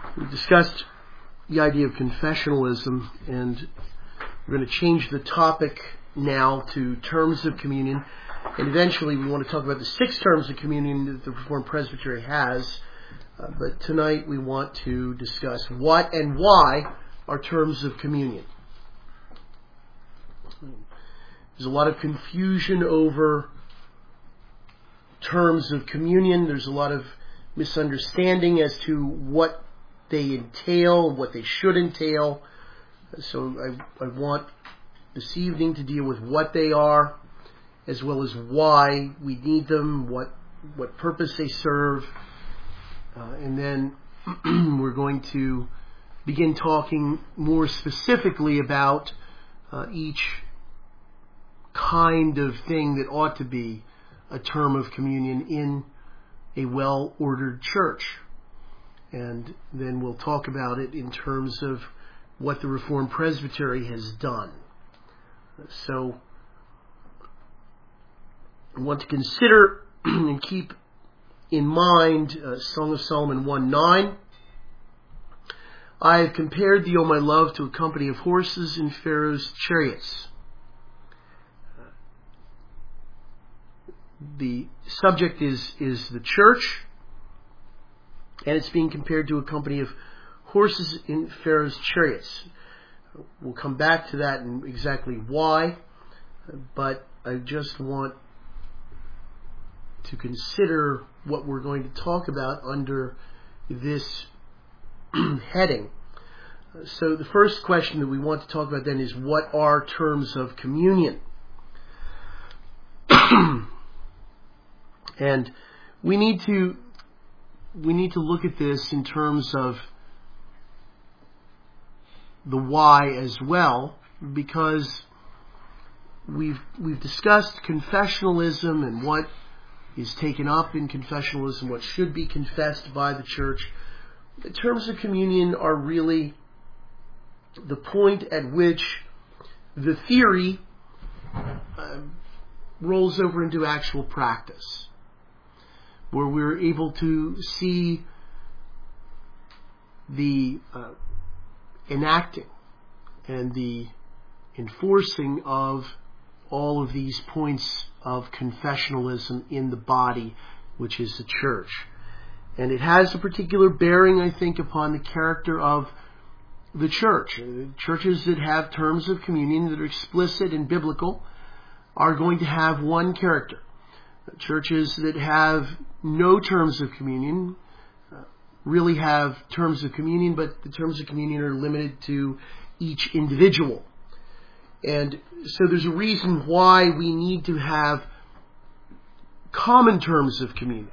We discussed the idea of confessionalism, and we're going to change the topic now to terms of communion. And eventually we want to talk about the 6 terms of communion that the Reformed Presbytery has. But tonight we want to discuss what and why are terms of communion. There's a lot of confusion over terms of communion. There's a lot of misunderstanding as to what they entail, what they should entail. So I want this evening to deal with what they are, as well as why we need them, what purpose they serve. And then we're going to begin talking more specifically about each kind of thing that ought to be a term of communion in a well-ordered church. And then we'll talk about it in terms of what the Reformed Presbytery has done. So I want to consider and keep in mind Song of Solomon 1:9. I have compared thee, O my love, to a company of horses in Pharaoh's chariots. The subject is the church, and it's being compared to a company of horses in Pharaoh's chariots. We'll come back to that and exactly why, but I just want to consider what we're going to talk about under this heading. So the first question that we want to talk about then is, what are terms of communion? And we need to look at this in terms of the why as well, because we've discussed confessionalism and what is taken up in confessionalism, what should be confessed by the church. The terms of communion are really the point at which the theory rolls over into actual practice, where we're able to see the enacting and the enforcing of all of these points of confessionalism in the body, which is the church. And it has a particular bearing, I think, upon the character of the church. Churches that have terms of communion that are explicit and biblical are going to have one character. Churches that have no terms of communion really have terms of communion, but the terms of communion are limited to each individual. And so there's a reason why we need to have common terms of communion.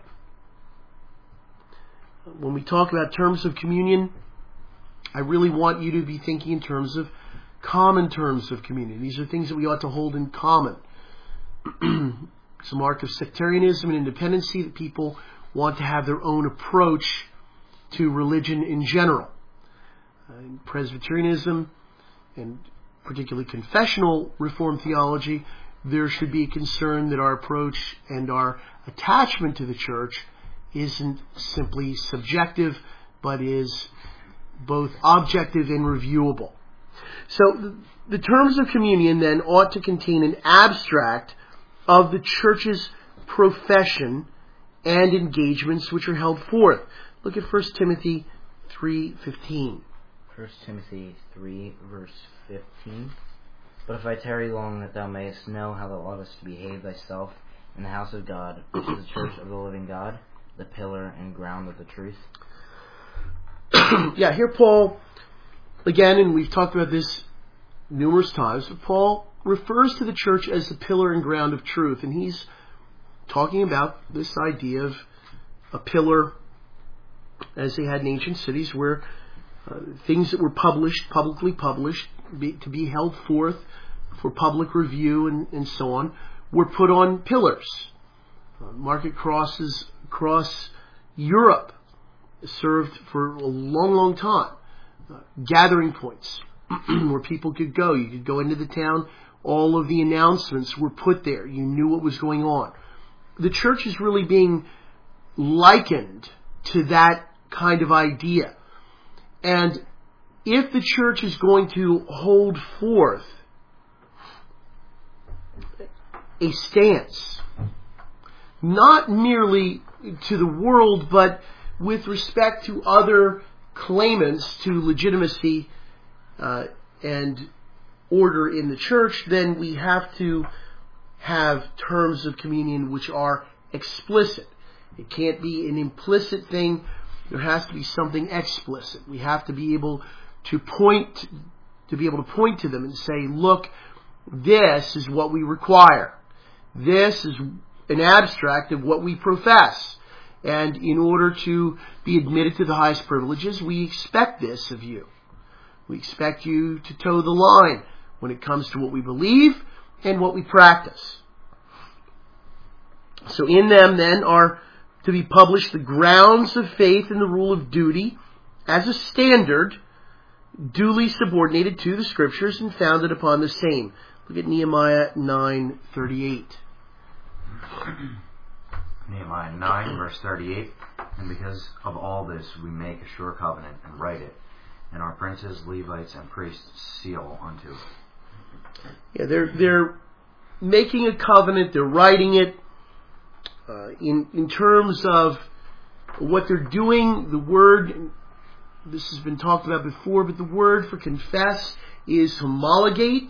When we talk about terms of communion, I really want you to be thinking in terms of common terms of communion. These are things that we ought to hold in common. It's a mark of sectarianism and independency that people want to have their own approach to religion in general. In Presbyterianism, and particularly confessional Reformed theology, there should be a concern that our approach and our attachment to the church isn't simply subjective, but is both objective and reviewable. So the terms of communion then ought to contain an abstract of the church's profession and engagements which are held forth. Look at 1 Timothy 3:15. 1 Timothy 3, verse 15. But if I tarry long, that thou mayest know how thou oughtest to behave thyself in the house of God, which is the church of the living God, the pillar and ground of the truth. Yeah, here Paul, again, and we've talked about this numerous times, but Paul refers to the church as the pillar and ground of truth, and he's talking about this idea of a pillar, as they had in ancient cities, where things that were publicly published, to be held forth for public review and so on, were put on pillars. Market crosses across Europe served for a long time. Gathering points where people could go. You could go into the town. All of the announcements were put there. You knew what was going on. The church is really being likened to that kind of idea. And if the church is going to hold forth a stance, not merely to the world, but with respect to other claimants to legitimacy and order in the church, then we have to have terms of communion which are explicit. It can't be an implicit thing. There has to be something explicit. We have to be able to point to them and say, look, this is what we require. This is an abstract of what we profess. And in order to be admitted to the highest privileges, we expect this of you. We expect you to toe the line when it comes to what we believe and what we practice. So in them then are to be published the grounds of faith and the rule of duty as a standard duly subordinated to the Scriptures and founded upon the same. Look at Nehemiah 9:38. Nehemiah 9, verse 38. And because of all this, we make a sure covenant and write it, and our princes, Levites, and priests seal unto it. Yeah, they're making a covenant. They're writing it. In terms of what they're doing, the word, this has been talked about before, but the word for confess is homologate.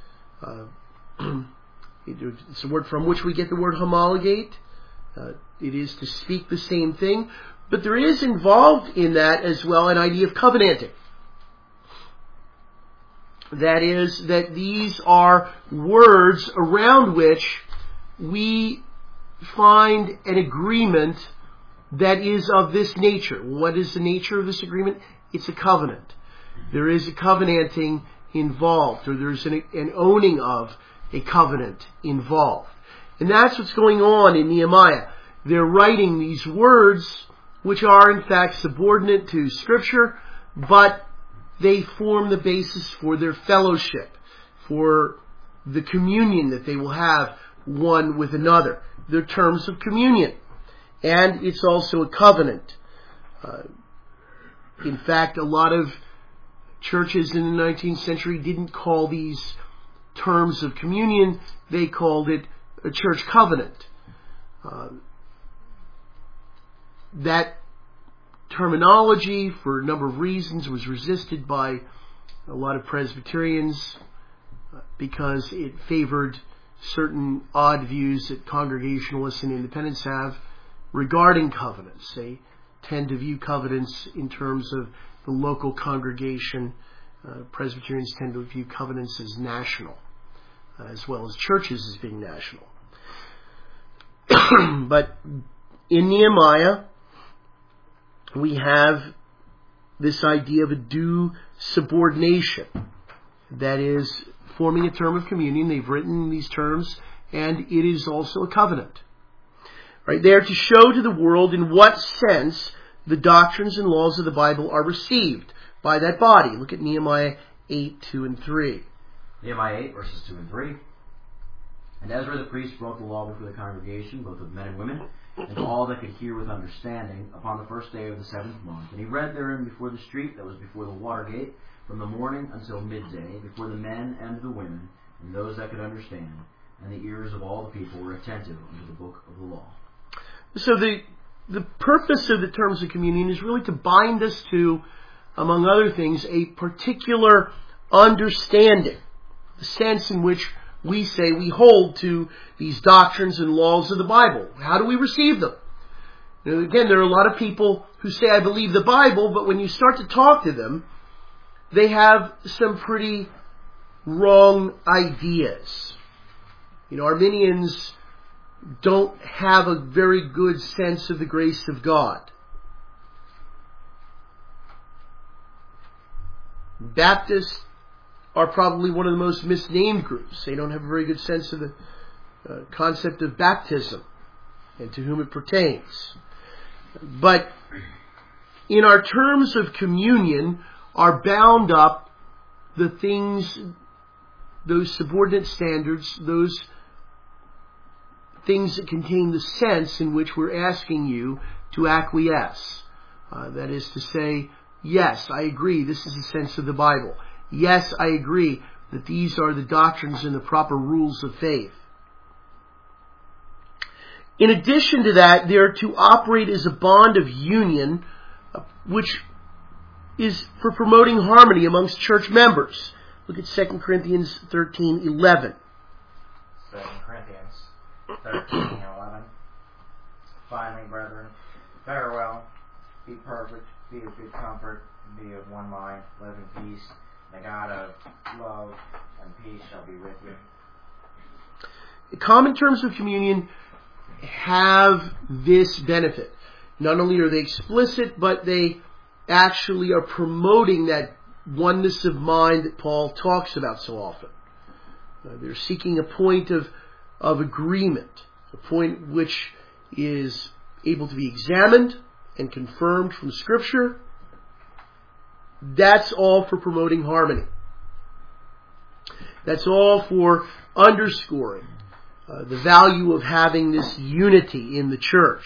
It's a word from which we get the word homologate. It is to speak the same thing. But there is involved in that as well an idea of covenanting. That is, that these are words around which we find an agreement that is of this nature. What is the nature of this agreement? It's a covenant. There is a covenanting involved, or there's an owning of a covenant involved. And that's what's going on in Nehemiah. They're writing these words which are in fact subordinate to Scripture, but they form the basis for their fellowship, for the communion that they will have one with another. They're terms of communion. And it's also a covenant. In fact, a lot of churches in the 19th century didn't call these terms of communion. They called it a church covenant. That terminology, for a number of reasons, was resisted by a lot of Presbyterians because it favored certain odd views that Congregationalists and Independents have regarding covenants. They tend to view covenants in terms of the local congregation. Presbyterians tend to view covenants as national, as well as churches as being national. But in Nehemiah, we have this idea of a due subordination. That is, forming a term of communion. They've written these terms, and it is also a covenant. Right there to show to the world in what sense the doctrines and laws of the Bible are received by that body. Look at Nehemiah 8, 2 and 3. Nehemiah 8, verses 2 and 3. And Ezra the priest wrote the law before the congregation, both of men and women, and all that could hear with understanding, upon the first day of the 7th month. And he read therein before the street that was before the water gate, from the morning until midday, before the men and the women, and those that could understand. And the ears of all the people were attentive unto the book of the law. So the purpose of the terms of communion is really to bind us to, among other things, a particular understanding, the sense in which we say we hold to these doctrines and laws of the Bible. How do we receive them? Now, again, there are a lot of people who say, I believe the Bible, but when you start to talk to them, they have some pretty wrong ideas. Arminians don't have a very good sense of the grace of God. Baptists are probably one of the most misnamed groups. They don't have a very good sense of the concept of baptism and to whom it pertains. But in our terms of communion are bound up the things, those subordinate standards, those things that contain the sense in which we're asking you to acquiesce. That is to say, Yes, I agree. This is the sense of the Bible. Yes, I agree that these are the doctrines and the proper rules of faith. In addition to that, they are to operate as a bond of union, which is for promoting harmony amongst church members. Look at 2 Corinthians 13:11. 2 Corinthians 13:11. Finally, brethren, farewell. Be perfect, be of good comfort, be of one mind, live in peace. The God of love and peace shall be with you. The common terms of communion have this benefit. Not only are they explicit, but they actually are promoting that oneness of mind that Paul talks about so often. They're seeking a point of agreement, a point which is able to be examined and confirmed from Scripture. That's all for promoting harmony. That's all for underscoring the value of having this unity in the church.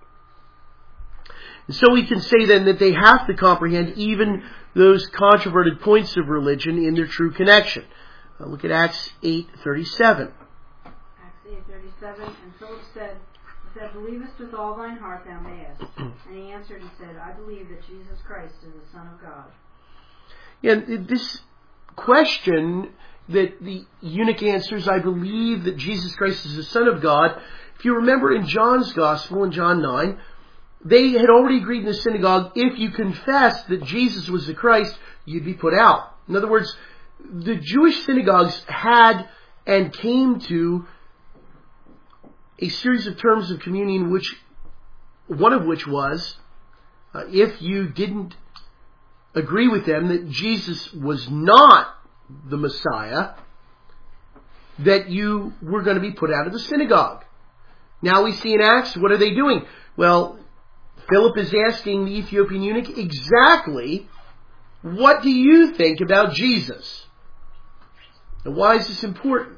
And so we can say then that they have to comprehend even those controverted points of religion in their true connection. Look at Acts 8:37. Acts 8:37, and Philip said, believest with all thine heart thou mayest. And he answered and said, I believe that Jesus Christ is the Son of God. And this question that the eunuch answers, I believe that Jesus Christ is the Son of God. If you remember in John's Gospel, in John 9, they had already agreed in the synagogue, if you confess that Jesus was the Christ, you'd be put out. In other words, the Jewish synagogues had and came to a series of terms of communion, which one of which was, if you didn't agree with them that Jesus was not the Messiah, that you were going to be put out of the synagogue. Now we see in Acts, what are they doing? Well, Philip is asking the Ethiopian eunuch exactly, what do you think about Jesus? Now, why is this important?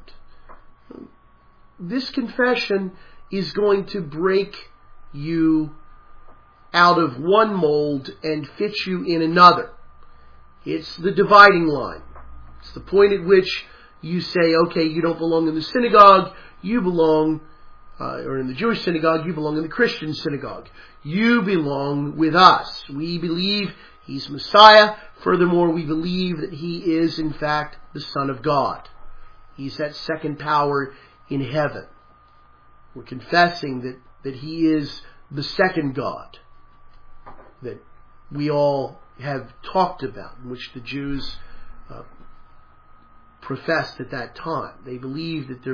This confession is going to break you out of one mold and fit you in another. It's the dividing line. It's the point at which you say, okay, you don't belong in the synagogue, you belong, or in the Jewish synagogue, you belong in the Christian synagogue. You belong with us. We believe He's Messiah. Furthermore, we believe that He is, in fact, the Son of God. He's that second power in heaven. We're confessing that He is the second God that we all have talked about, which the Jews professed at that time. They believed that there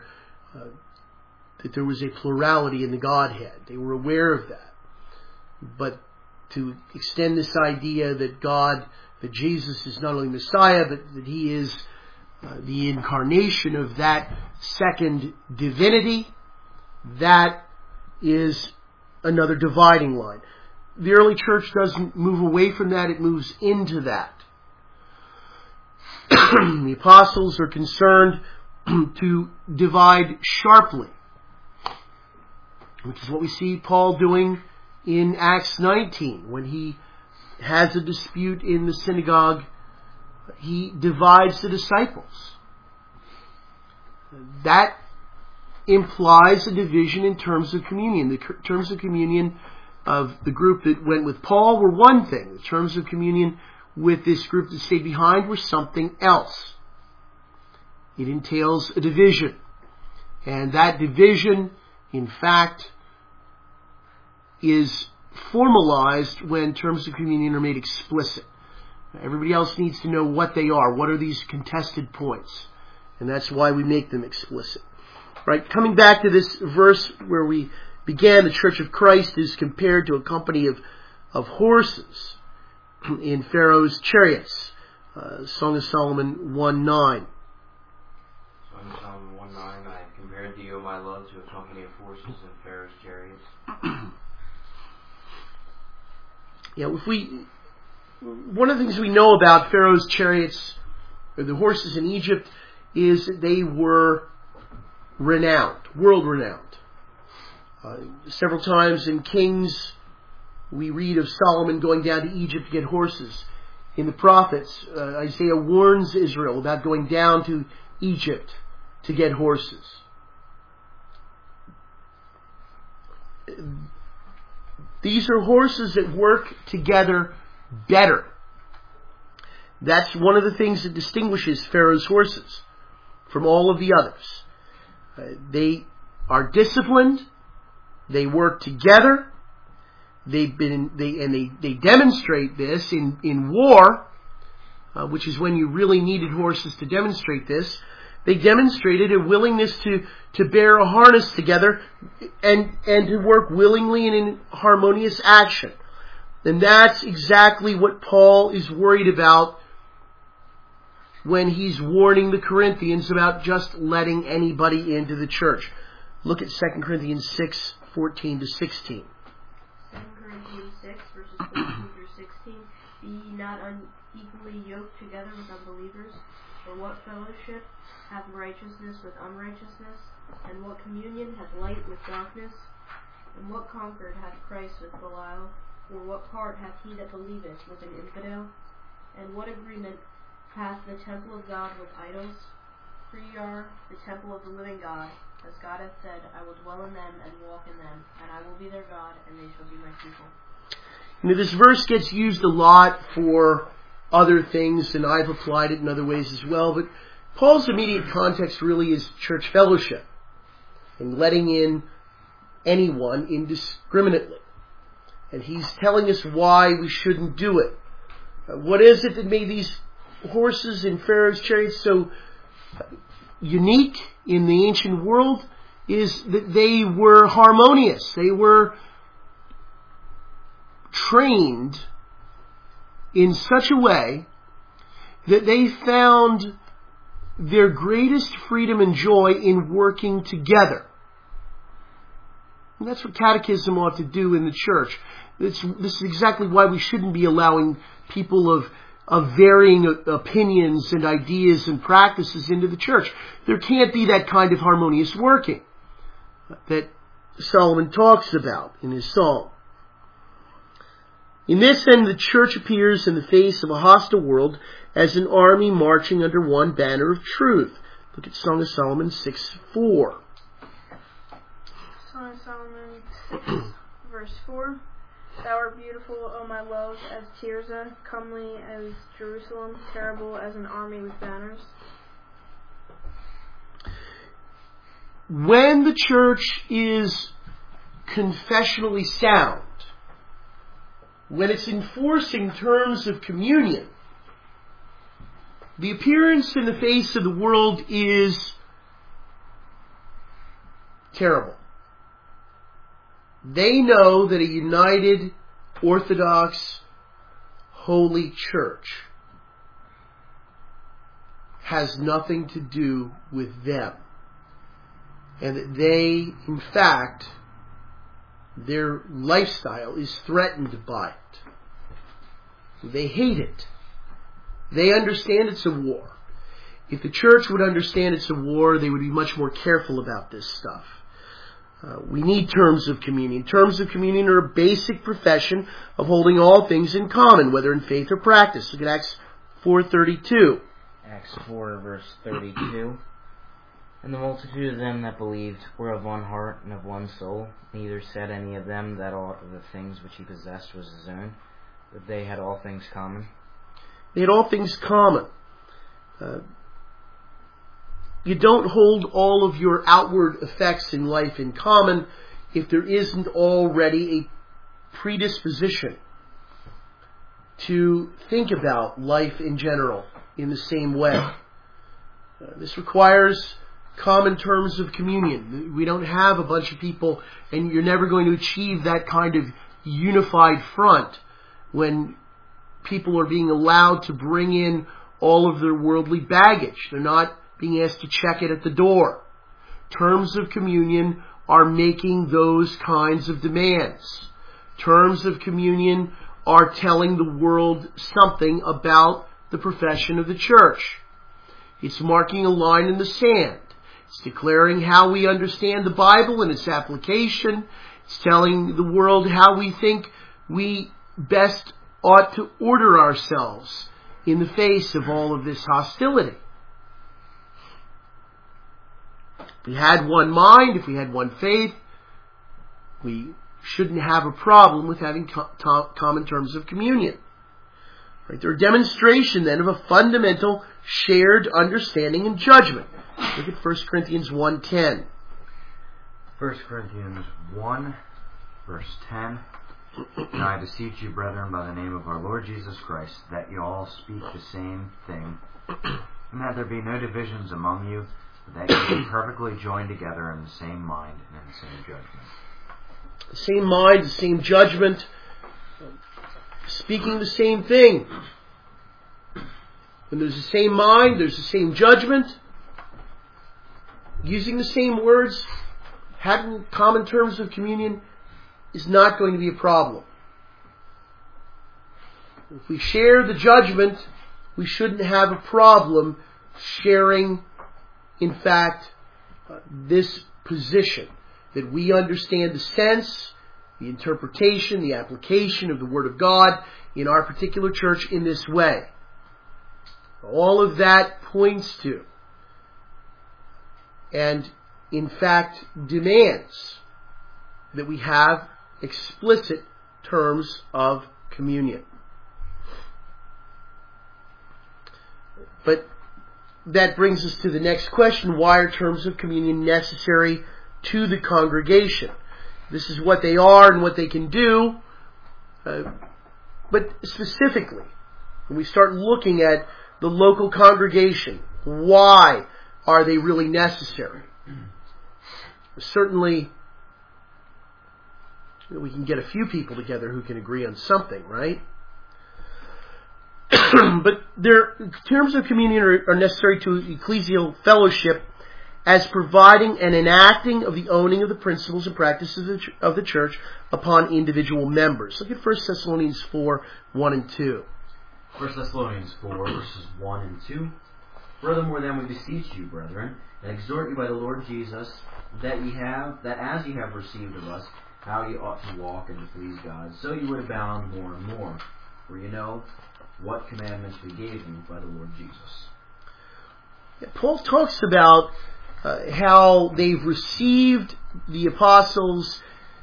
was a plurality in the Godhead. They were aware of that. But to extend this idea that Jesus is not only Messiah, but that He is the incarnation of that second divinity, that is another dividing line. The early church doesn't move away from that, it moves into that. The apostles are concerned to divide sharply, which is what we see Paul doing in Acts 19. When he has a dispute in the synagogue, he divides the disciples. That implies a division in terms of communion. The terms of communion of the group that went with Paul were one thing. The terms of communion with this group that stayed behind were something else. It entails a division. And that division, in fact, is formalized when terms of communion are made explicit. Everybody else needs to know what they are. What are these contested points? And that's why we make them explicit. Right? Coming back to this verse where we began, the Church of Christ is compared to a company of horses in Pharaoh's chariots. Song of Solomon 1:9. Song of Solomon 1:9. I compared thee, O my love, to a company of horses in Pharaoh's chariots. One of the things we know about Pharaoh's chariots, or the horses in Egypt, is that they were renowned, world renowned. Several times in Kings We read of Solomon going down to Egypt to get horses. In the prophets, Isaiah warns Israel about going down to Egypt to get horses. These are horses that work together better. That's one of the things that distinguishes Pharaoh's horses from all of the others. They are disciplined. They work together. They demonstrate this in war, which is when you really needed horses to demonstrate this. They demonstrated a willingness to bear a harness together and to work willingly and in harmonious action. And that's exactly what Paul is worried about when he's warning the Corinthians about just letting anybody into the church. Look at 2 Corinthians 6:14-16. 2 Corinthians 6, verses 14 through 16. Be ye not unequally yoked together with unbelievers? For what fellowship hath righteousness with unrighteousness? And what communion hath light with darkness? And what concord hath Christ with Belial? Or what part hath he that believeth with an infidel? And what agreement hath the temple of God with idols? For ye are the temple of the living God. As God hath said, I will dwell in them and walk in them, and I will be their God, and they shall be my people. You know, this verse gets used a lot for other things, and I've applied it in other ways as well, but Paul's immediate context really is church fellowship and letting in anyone indiscriminately. And he's telling us why we shouldn't do it. What is it that made these horses in Pharaoh's chariots so unique in the ancient world is that they were harmonious. They were trained in such a way that they found their greatest freedom and joy in working together. And that's what catechism ought to do in the church. This is exactly why we shouldn't be allowing people of varying opinions and ideas and practices into the church. There can't be that kind of harmonious working that Solomon talks about in his song. In this end, the church appears in the face of a hostile world as an army marching under one banner of truth. Look at Song of Solomon 6:4. Song of Solomon 6, verse 4. Thou art beautiful, O my love, as Tirzah, comely as Jerusalem, terrible as an army with banners. When the church is confessionally sound, when it's enforcing terms of communion, the appearance in the face of the world is terrible. They know that a united, Orthodox, holy church has nothing to do with them. And that they, in fact, their lifestyle is threatened by it. They hate it. They understand it's a war. If the church would understand it's a war, they would be much more careful about this stuff. We need terms of communion. Terms of communion are a basic profession of holding all things in common, whether in faith or practice. Look at Acts 4:32. Acts 4, verse 32. And the multitude of them that believed were of one heart and of one soul. Neither said any of them that all of the things which he possessed was his own, but they had all things common. They had all things common. You don't hold all of your outward effects in life in common if there isn't already a predisposition to think about life in general in the same way. This requires common terms of communion. We don't have a bunch of people, and you're never going to achieve that kind of unified front when people are being allowed to bring in all of their worldly baggage. They're not being asked to check it at the door. Terms of communion are making those kinds of demands. Terms of communion are telling the world something about the profession of the church. It's marking a line in the sand. It's declaring how we understand the Bible and its application. It's telling the world how we think we best ought to order ourselves in the face of all of this hostility. If we had one mind, if we had one faith, we shouldn't have a problem with having common terms of communion. Right? They're a demonstration then of a fundamental shared understanding and judgment. Look at 1 Corinthians 1:10. 1 Corinthians 1, verse 10. And I beseech you, brethren, by the name of our Lord Jesus Christ, that you all speak the same thing, and that there be no divisions among you, but that you be perfectly joined together in the same mind and in the same judgment. The same mind, the same judgment, speaking the same thing. When there's the same mind, there's the same judgment. Using the same words, having common terms of communion is not going to be a problem. If we share the judgment, we shouldn't have a problem sharing, in fact, this position. That we understand the sense, the interpretation, the application of the Word of God in our particular church in this way. All of that points to, and in fact demands, that we have explicit terms of communion. But that brings us to the next question. Why are terms of communion necessary to the congregation? This is what they are and what they can do. But specifically, when we start looking at the local congregation, why are they really necessary? Certainly, we can get a few people together who can agree on something, right? But terms of communion are necessary to ecclesial fellowship as providing and enacting of the owning of the principles and practices of the church upon individual members. Look at 1 Thessalonians 4, 1 and 2. 1 Thessalonians 4, verses 1 and 2. Furthermore, then, we beseech you, brethren, and exhort you by the Lord Jesus, that as ye have received of us, how ye ought to walk and to please God, so you would abound more and more. For you know what commandments we gave you by the Lord Jesus. Paul talks about how they've received the apostles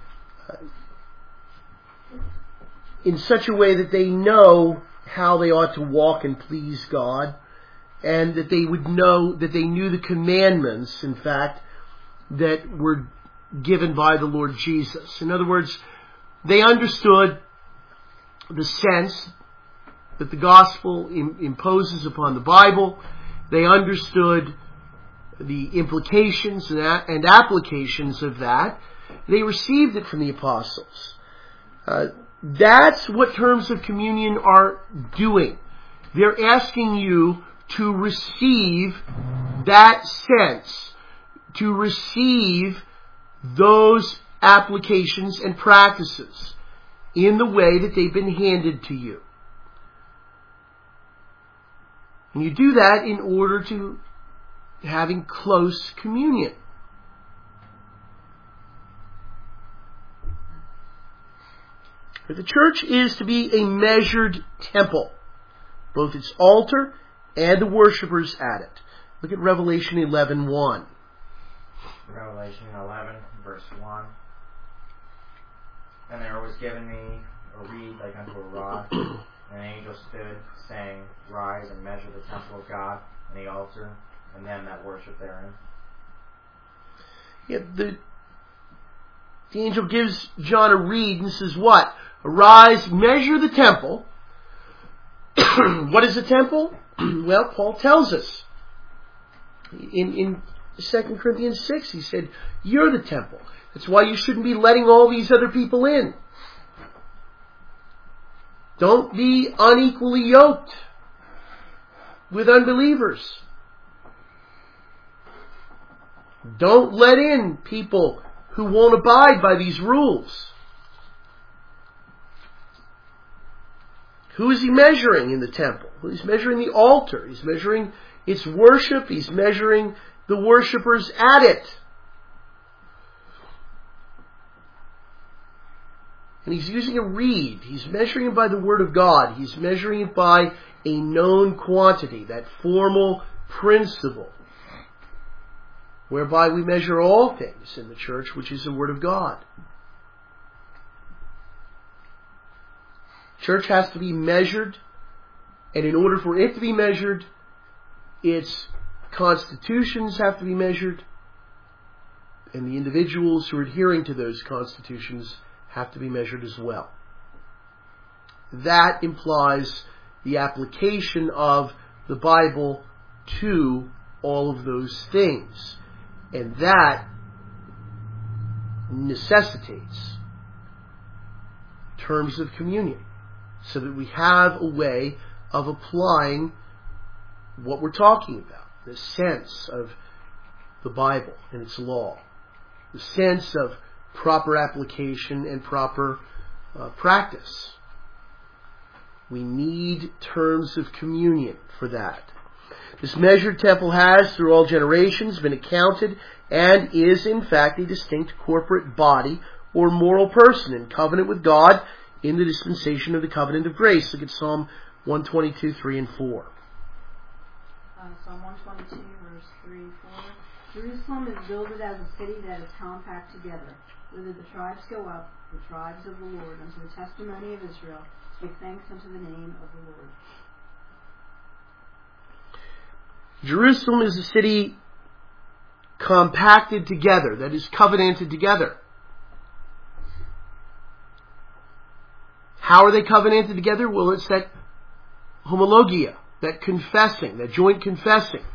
in such a way that they know how they ought to walk and please God, and that they would know that they knew the commandments, in fact, that were given by the Lord Jesus. In other words, they understood the sense that the gospel imposes upon the Bible. They understood the implications and applications of that. They received it from the apostles. That's what terms of communion are doing. They're asking you to receive that sense, to receive those applications and practices in the way that they've been handed to you. And you do that in order to having close communion. But the church is to be a measured temple, both its altar and the worshippers at it. Look at Revelation 11:1. Revelation 11, verse 1. And there was given me a reed like unto a rod, and an angel stood, saying, Rise and measure the temple of God, and the altar, and them that worship therein. Yeah, the angel gives John a reed and says what? Arise, measure the temple. What is a temple? Well, Paul tells us. In 2 Corinthians 6, he said, you're the temple. That's why you shouldn't be letting all these other people in. Don't be unequally yoked with unbelievers. Don't let in people who won't abide by these rules. Who is he measuring in the temple? Well, he's measuring the altar. He's measuring its worship. He's measuring the worshippers at it. And he's using a reed. He's measuring it by the Word of God. He's measuring it by a known quantity, that formal principle, whereby we measure all things in the church, which is the Word of God. Church has to be measured, and in order for it to be measured, its constitutions have to be measured, and the individuals who are adhering to those constitutions have to be measured as well. That implies the application of the Bible to all of those things. And that necessitates terms of communion, so that we have a way of applying what we're talking about, the sense of the Bible and its law, the sense of proper application and proper practice. We need terms of communion for that. This measured temple has, through all generations, been accounted and is, in fact, a distinct corporate body or moral person in covenant with God in the dispensation of the covenant of grace. Look at Psalm 122, 3 and 4. Psalm 122, verse 3 and 4. Jerusalem is builded as a city that is compact together. Whither the tribes go up, the tribes of the Lord, unto the testimony of Israel. Give thanks unto the name of the Lord. Jerusalem is a city compacted together, that is covenanted together. How are they covenanted together? Well, it's that homologia, that confessing, that joint confessing.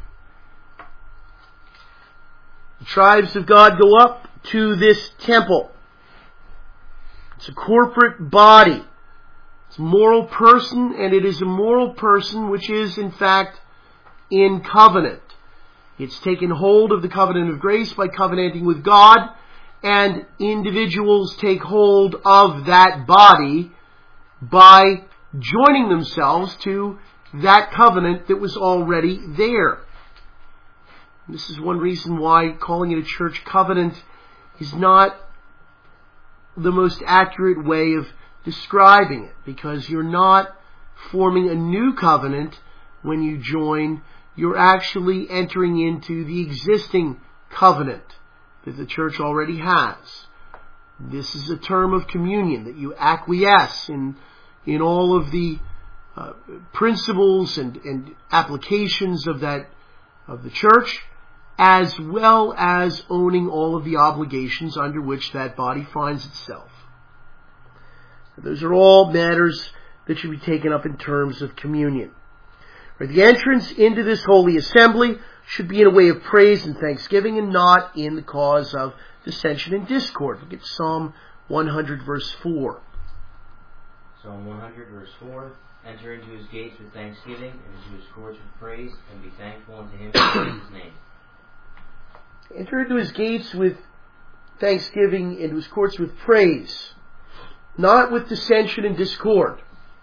The tribes of God go up to this temple. It's a corporate body. It's a moral person, and it is a moral person which is, in fact, in covenant. It's taken hold of the covenant of grace by covenanting with God, and individuals take hold of that body by joining themselves to that covenant that was already there. This is one reason why calling it a church covenant is not the most accurate way of describing it, because you're not forming a new covenant when you join. You're actually entering into the existing covenant that the church already has. This is a term of communion, that you acquiesce in all of the principles and applications of the church, as well as owning all of the obligations under which that body finds itself. Those are all matters that should be taken up in terms of communion. The entrance into this holy assembly should be in a way of praise and thanksgiving, and not in the cause of dissension and discord. Look at Psalm 100, verse 4. Psalm 100, verse 4. Enter into his gates with thanksgiving, and into his courts with praise, and be thankful unto him for his name. Enter into his gates with thanksgiving, into his courts with praise, not with dissension and discord.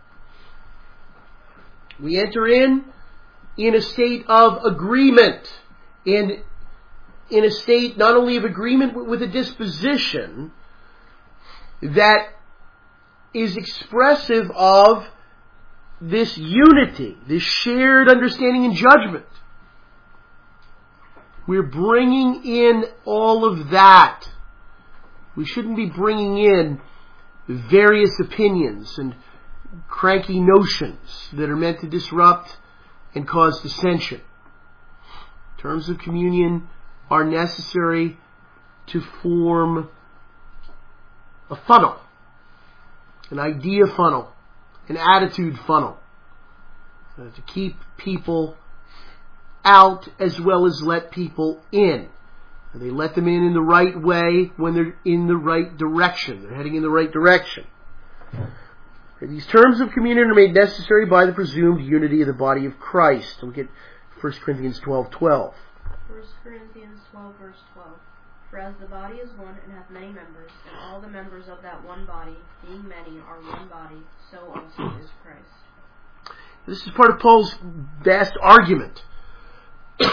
We enter in a state of agreement, in a state not only of agreement but with a disposition that is expressive of this unity, this shared understanding and judgment. We're bringing in all of that. We shouldn't be bringing in various opinions and cranky notions that are meant to disrupt and cause dissension. Terms of communion are necessary to form a funnel, an idea funnel, an attitude funnel, to keep people out as well as let people in. They let them in the right way when they're in the right direction. They're heading in the right direction. These terms of communion are made necessary by the presumed unity of the body of Christ. Look at 1 Corinthians 12:12. 1 Corinthians 12, verse 12. For as the body is one and hath many members, and all the members of that one body, being many, are one body, so also is Christ. This is part of Paul's vast argument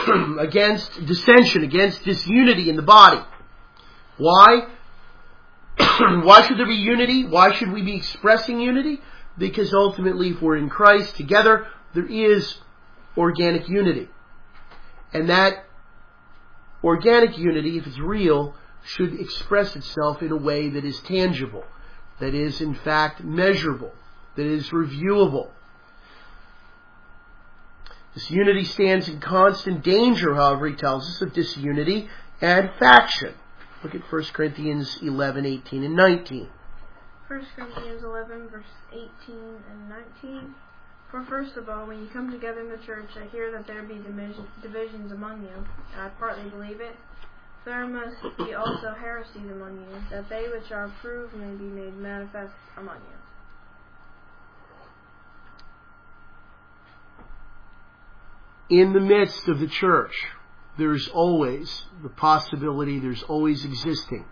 against dissension, against disunity in the body. Why? Why should there be unity? Why should we be expressing unity? Because ultimately, if we're in Christ together, there is organic unity. And that organic unity, if it's real, should express itself in a way that is tangible, that is in fact measurable, that is reviewable. This unity stands in constant danger, however, he tells us, of disunity and faction. Look at 1 Corinthians 11, 18, and 19. 1 Corinthians 11, verse 18 and 19. For first of all, when you come together in the church, I hear that there be divisions among you, and I partly believe it. There must be also heresies among you, that they which are approved may be made manifest among you. In the midst of the church, there's always the possibility, there's always existing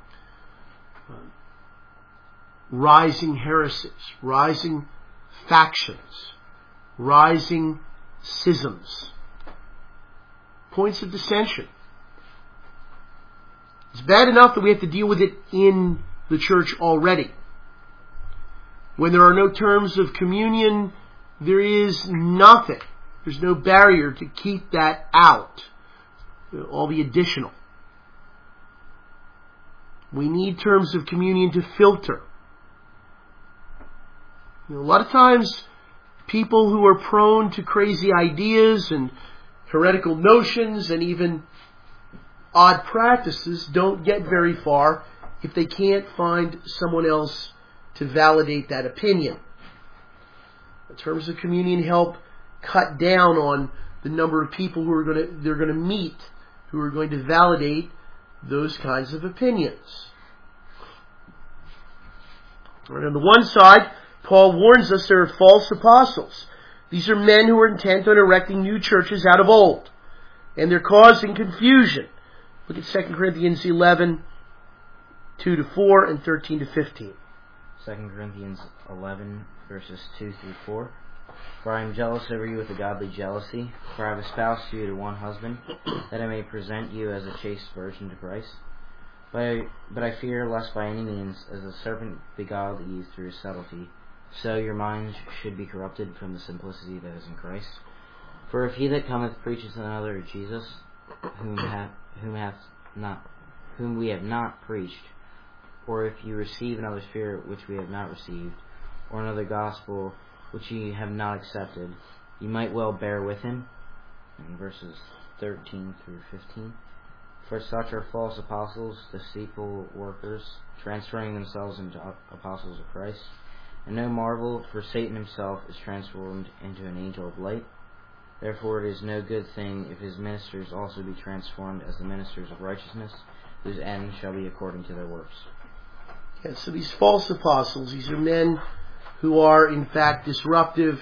rising heresies, rising factions, rising schisms, points of dissension. It's bad enough that we have to deal with it in the church already. When there are no terms of communion, there is nothing. There's no barrier to keep that out. All the additional. We need terms of communion to filter. A lot of times, people who are prone to crazy ideas and heretical notions and even odd practices don't get very far if they can't find someone else to validate that opinion. The terms of communion help cut down on the number of people who are going to meet, who are going to validate those kinds of opinions. And on the one side, Paul warns us there are false apostles. These are men who are intent on erecting new churches out of old, and they're causing confusion. Look at 2 Corinthians 11, 2-4 and 13-15. 2 Corinthians 11, verses 2-4. For I am jealous over you with a godly jealousy, for I have espoused you to one husband, that I may present you as a chaste virgin to Christ. But I fear lest by any means, as the serpent beguiled Eve through his subtlety, so your minds should be corrupted from the simplicity that is in Christ. For if he that cometh preacheth another Jesus, whom we have not preached, or if you receive another spirit which we have not received, or another gospel which ye have not accepted, ye might well bear with him. In verses 13-15. For such are false apostles, deceitful workers, transferring themselves into apostles of Christ. And no marvel, for Satan himself is transformed into an angel of light. Therefore it is no good thing if his ministers also be transformed as the ministers of righteousness, whose end shall be according to their works. Yeah, so these false apostles, these are men who are in fact disruptive.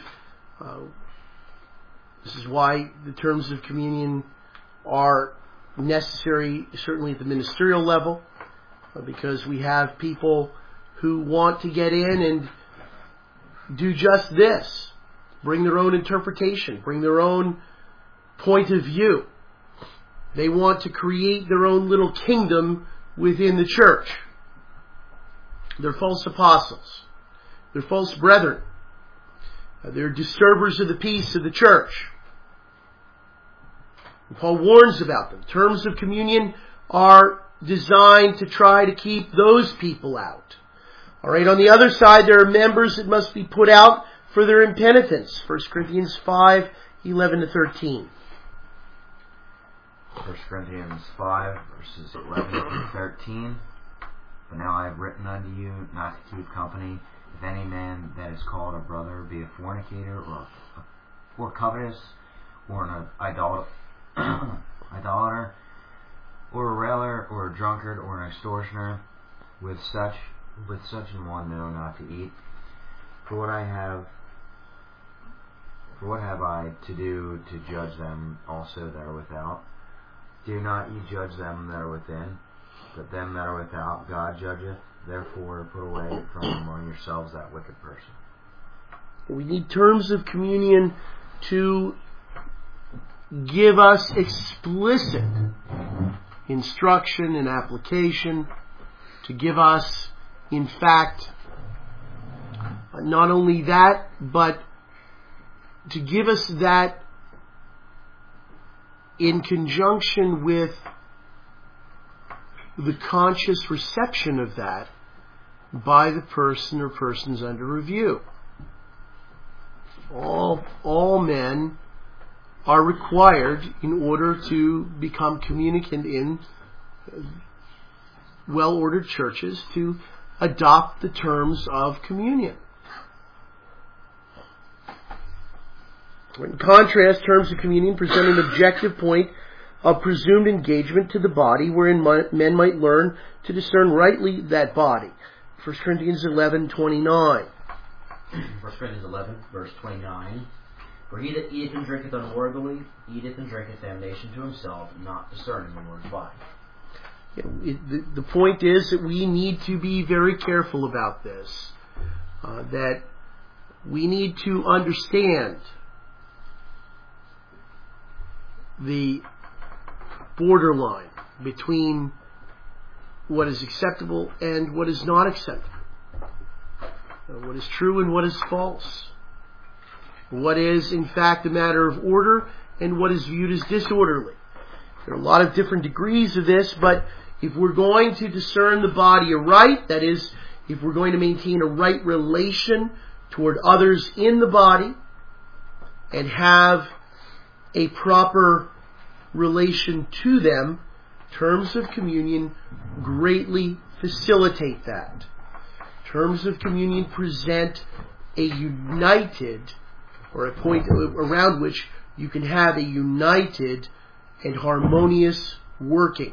This is why the terms of communion are necessary, certainly at the ministerial level, because we have people who want to get in and do just this. Bring their own interpretation, bring their own point of view. They want to create their own little kingdom within the church. They're false apostles. They're false brethren. They're disturbers of the peace of the church. And Paul warns about them. Terms of communion are designed to try to keep those people out. Alright, on the other side, there are members that must be put out for their impenitence. 1 Corinthians 5, 11-13. 1 Corinthians 5, verses 11-13. But now I have written unto you not to keep company if any man that is called a brother be a fornicator, or covetous, or an idolater, or a railer, or a drunkard, or an extortioner. With such an one know not to eat. For what have I to do to judge them also that are without? Do not ye judge them that are within, but them that are without God judgeth. Therefore put away from among yourselves that wicked person. We need terms of communion to give us explicit instruction and application to give us, in fact, not only that, but to give us that in conjunction with the conscious reception of that by the person or persons under review. All men are required, in order to become communicant in well-ordered churches, to adopt the terms of communion. In contrast, terms of communion present an objective point of presumed engagement to the body, wherein men might learn to discern rightly that body. 1 Corinthians 11:29. 1 Corinthians 11, verse 29. For he that eateth and drinketh unworthily, eateth and drinketh damnation to himself, not discerning the Lord's body. The point is that we need to be very careful about this. That we need to understand the borderline between what is acceptable and what is not acceptable. What is true and what is false. What is, in fact, a matter of order and what is viewed as disorderly. There are a lot of different degrees of this, but if we're going to discern the body aright, that is, if we're going to maintain a right relation toward others in the body and have a proper relation to them, terms of communion greatly facilitate that. Terms of communion present a united, or a point around which you can have a united and harmonious working.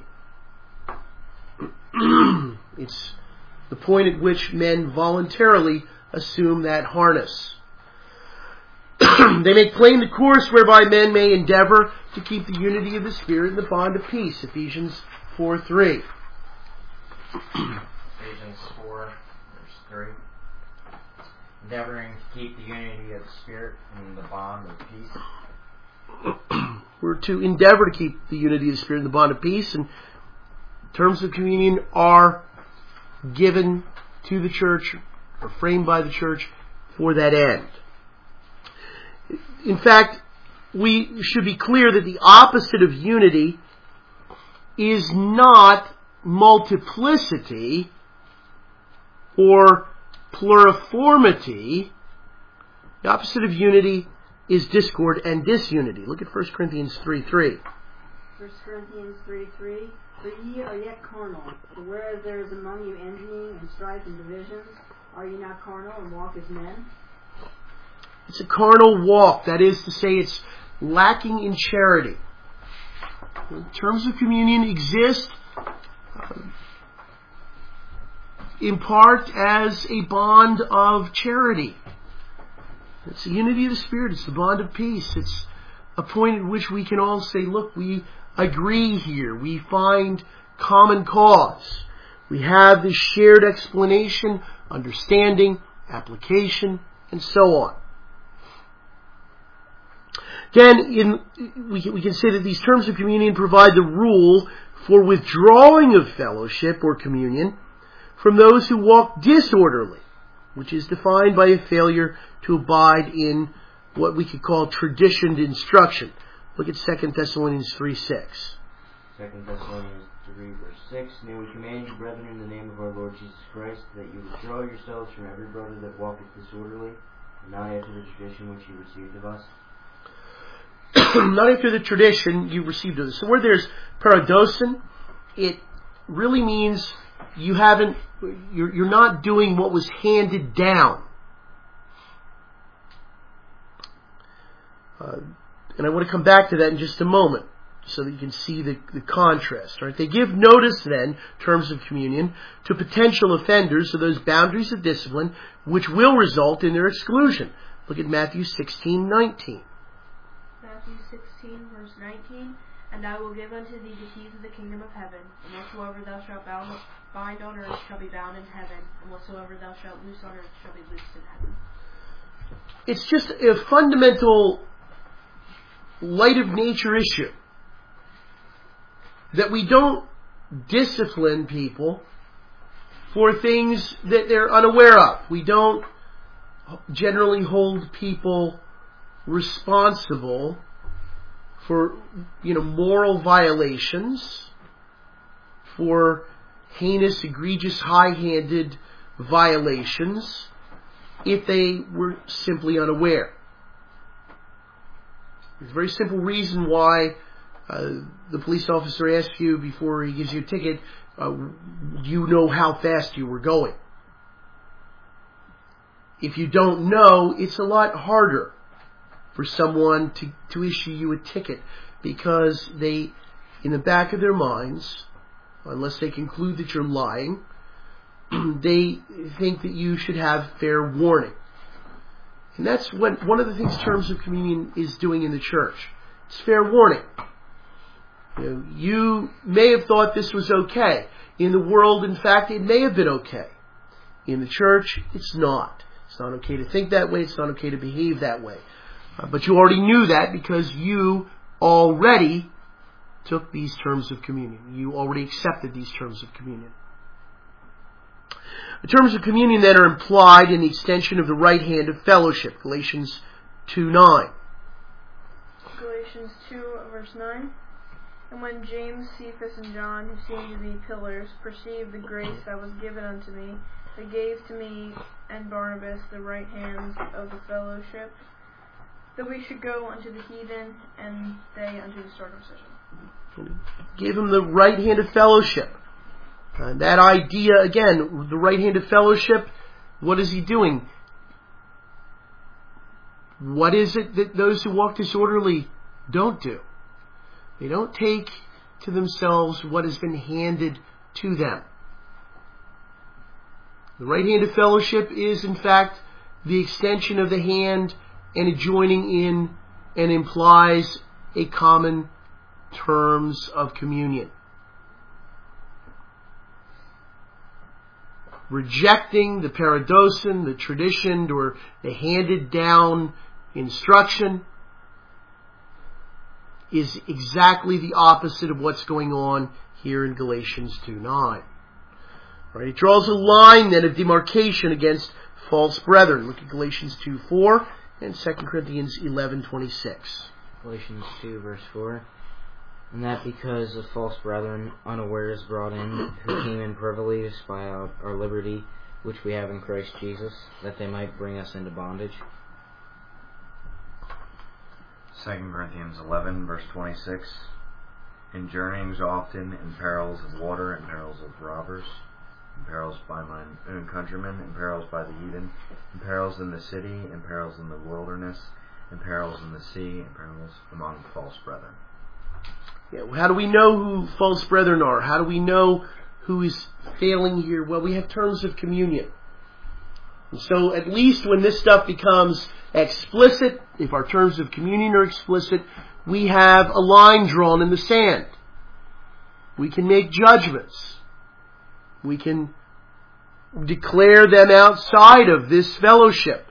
It's the point at which men voluntarily assume that harness. They make plain the course whereby men may endeavor to keep the unity of the Spirit and the bond of peace. Ephesians 4:3. Ephesians 4, verse 3. Endeavoring to keep the unity of the Spirit and the bond of peace. We're to endeavor to keep the unity of the Spirit and the bond of peace, and terms of communion are given to the church, or framed by the church, for that end. In fact, we should be clear that the opposite of unity is not multiplicity or pluriformity. The opposite of unity is discord and disunity. Look at 1 Corinthians 3:3. 1 Corinthians 3:3. For ye are yet carnal, for whereas there is among you envying and strife and divisions, are ye not carnal and walk as men? It's a carnal walk. That is to say, it's lacking in charity. The terms of communion exist in part as a bond of charity. It's the unity of the Spirit. It's the bond of peace. It's a point at which we can all say, look, we agree here. We find common cause. We have this shared explanation, understanding, application, and so on. Again, we can say that these terms of communion provide the rule for withdrawing of fellowship or communion from those who walk disorderly, which is defined by a failure to abide in what we could call traditioned instruction. Look at 2 Thessalonians 3:6. 2 Thessalonians 3, verse 6. May we command you, brethren, in the name of our Lord Jesus Christ, that you withdraw yourselves from every brother that walketh disorderly, and not after the tradition which you received of us. Not after the tradition you received of us. So where there's paradoson, it really means you're not doing what was handed down. And I want to come back to that in just a moment, so that you can see the contrast. Right? They give notice then, terms of communion, to potential offenders of those boundaries of discipline which will result in their exclusion. Look at Matthew 16:19. Matthew 16, verse 19. And I will give unto thee the keys of the kingdom of heaven, and whatsoever thou shalt bind on earth shall be bound in heaven, and whatsoever thou shalt loose on earth shall be loosed in heaven. It's just a fundamental light of nature issue that we don't discipline people for things that they're unaware of. We don't generally hold people responsible for, moral violations, for heinous, egregious, high-handed violations, if they were simply unaware. There's a very simple reason why the police officer asks you before he gives you a ticket, you know how fast you were going. If you don't know, it's a lot harder for someone to issue you a ticket, because they, in the back of their minds, unless they conclude that you're lying, they think that you should have fair warning. And that's what one of the things Terms of Communion is doing in the church. It's fair warning. You may have thought this was okay. In the world, in fact, it may have been okay. In the church, it's not. It's not okay to think that way. It's not okay to behave that way. But you already knew that because you already took these terms of communion. You already accepted these terms of communion. The terms of communion then are implied in the extension of the right hand of fellowship. Galatians 2:9. Galatians 2, verse 9. And when James, Cephas, and John, who seemed to be pillars, perceived the grace that was given unto me, they gave to me and Barnabas the right hands of the fellowship, that we should go unto the heathen, and they unto the circumcision. Give him the right hand of fellowship. And that idea, again, the right hand of fellowship, what is he doing? What is it that those who walk disorderly don't do? They don't take to themselves what has been handed to them. The right hand of fellowship is, in fact, the extension of the hand and a joining in, and implies a common terms of communion. Rejecting the paradoson, the tradition, or the handed down instruction is exactly the opposite of what's going on here in Galatians 2:9. Right? It draws a line then of demarcation against false brethren. Look at Galatians 2:4 and 2 Corinthians 11:26. Galatians 2 verse 4. And that because of false brethren unawares brought in, who came in privily to spy out our liberty, which we have in Christ Jesus, that they might bring us into bondage. 2 Corinthians 11 verse 26. In journeyings often, in perils of water, in perils of robbers, in perils by mine own countrymen, in perils by the heathen, in perils in the city, in perils in the wilderness, in perils in the sea, in perils among false brethren. Yeah, how do we know who false brethren are? How do we know who is failing here? Well, we have terms of communion. And so at least when this stuff becomes explicit, if our terms of communion are explicit, we have a line drawn in the sand. We can make judgments. We can declare them outside of this fellowship.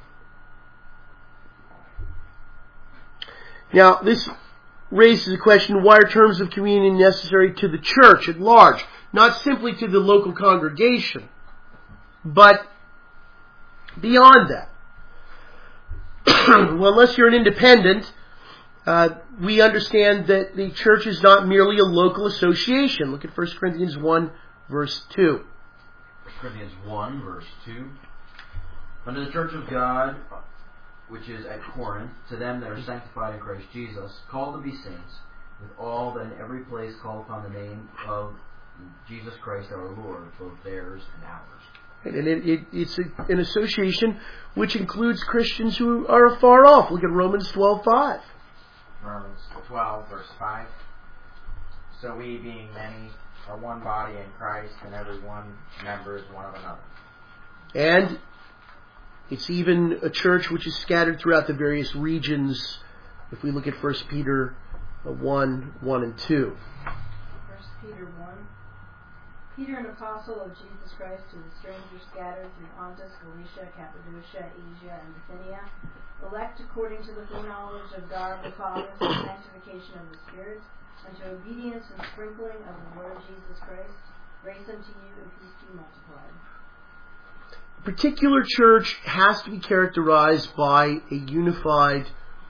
Now, this raises the question, why are terms of communion necessary to the church at large? Not simply to the local congregation, but beyond that. Well, unless you're an independent, we understand that the church is not merely a local association. Look at 1 Corinthians 1, verse 2. 1 Corinthians 1, verse 2. Unto the church of God, which is at Corinth, to them that are sanctified in Christ Jesus, called to be saints, with all that in every place call upon the name of Jesus Christ our Lord, both theirs and ours. And it's an association which includes Christians who are afar off. Look at Romans 12:5. Romans 12, verse 5. So we, being many, are one body in Christ, and every one member is one of another. And it's even a church which is scattered throughout the various regions. If we look at 1 Peter 1 and 2. 1 Peter 1. Peter, an apostle of Jesus Christ, to the strangers scattered through Pontus, Galatia, Cappadocia, Asia, and Bithynia, elect according to the foreknowledge of God the Father for the sanctification of the Spirit, unto obedience and sprinkling of the Lord Jesus Christ, Grace unto you and peace be multiplied. A particular church has to be characterized by a unified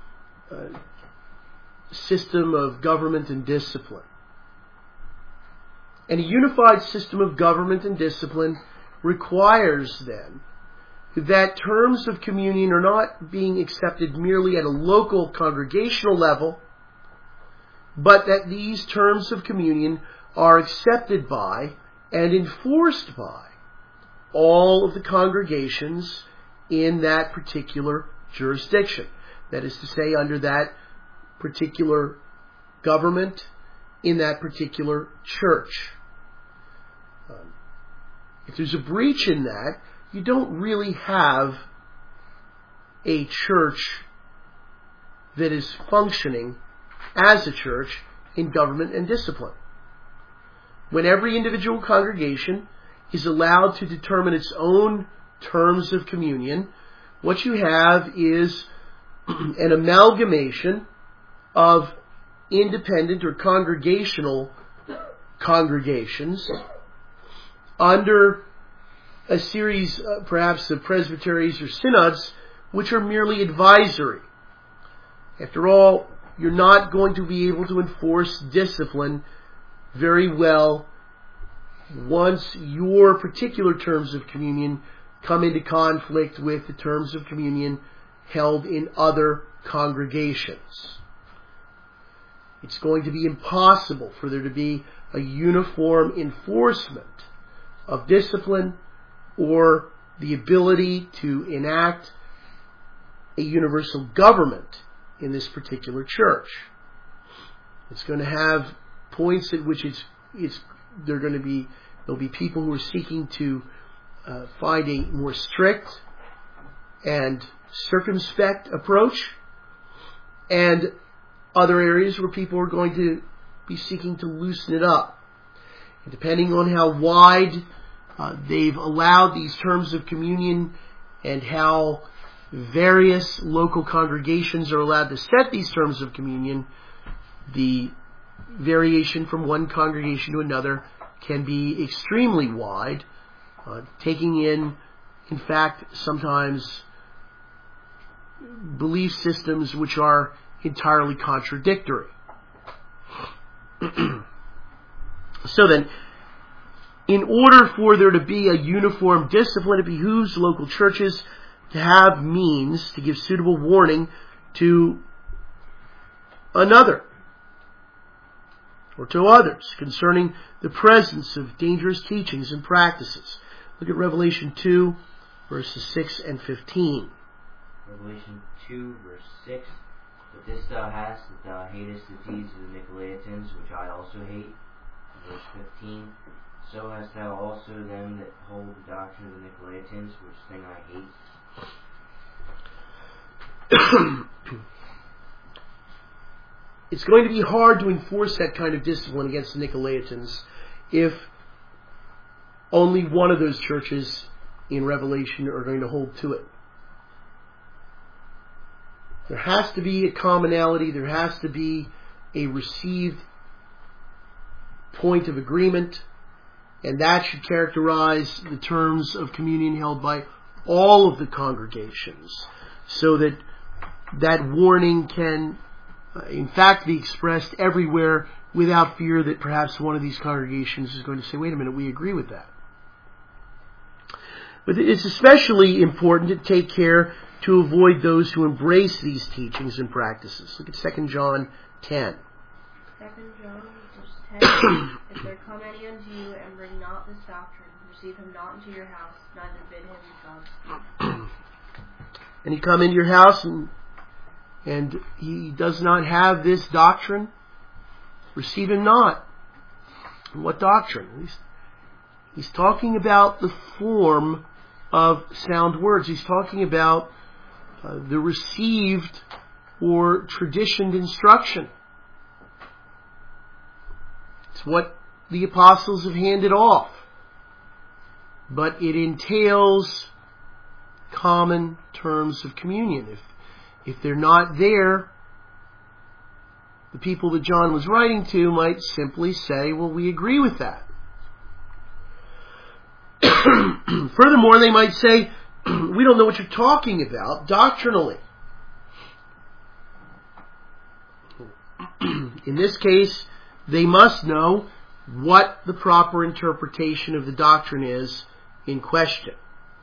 system of government and discipline. And a unified system of government and discipline requires then that terms of communion are not being accepted merely at a local congregational level, but that these terms of communion are accepted by and enforced by all of the congregations in that particular jurisdiction. That is to say, under that particular government, in that particular church. If there's a breach in that, you don't really have a church that is functioning as a church in government and discipline. When every individual congregation is allowed to determine its own terms of communion, what you have is an amalgamation of independent or congregational congregations under a series perhaps of presbyteries or synods which are merely advisory. After all, you're not going to be able to enforce discipline very well once your particular terms of communion come into conflict with the terms of communion held in other congregations. It's going to be impossible for there to be a uniform enforcement of discipline or the ability to enact a universal government in this particular church. It's going to have points at which there'll be people who are seeking to find a more strict and circumspect approach, and other areas where people are going to be seeking to loosen it up. And depending on how wide they've allowed these terms of communion and how various local congregations are allowed to set these terms of communion, the variation from one congregation to another can be extremely wide, taking in fact, sometimes belief systems which are entirely contradictory. So then, in order for there to be a uniform discipline, it behooves local churches to have means to give suitable warning to another or to others concerning the presence of dangerous teachings and practices. Look at Revelation 2, verses 6 and 15. Revelation 2, verse 6. But this thou hast, that thou hatest the deeds of the Nicolaitans, which I also hate. Verse 15. So hast thou also them that hold the doctrine of the Nicolaitans, which thing I hate. It's going to be hard to enforce that kind of discipline against the Nicolaitans if only one of those churches in Revelation are going to hold to it. There has to be a commonality, there has to be a received point of agreement, and that should characterize the terms of communion held by all of the congregations, so that that warning can in fact be expressed everywhere without fear that perhaps one of these congregations is going to say, wait a minute, we agree with that. But it's especially important to take care to avoid those who embrace these teachings and practices. Look at 2 John 10. 2 John, verse 10. If there come any unto you and bring not this doctrine, receive him not into your house, neither bid him Godspeed. And he come into your house and he does not have this doctrine, receive him not. And what doctrine? He's talking about the form of sound words. He's talking about the received or traditioned instruction. It's what the apostles have handed off. But it entails common terms of communion. If they're not there, the people that John was writing to might simply say, well, we agree with that. Furthermore, they might say, we don't know what you're talking about doctrinally. In this case, they must know what the proper interpretation of the doctrine is in question.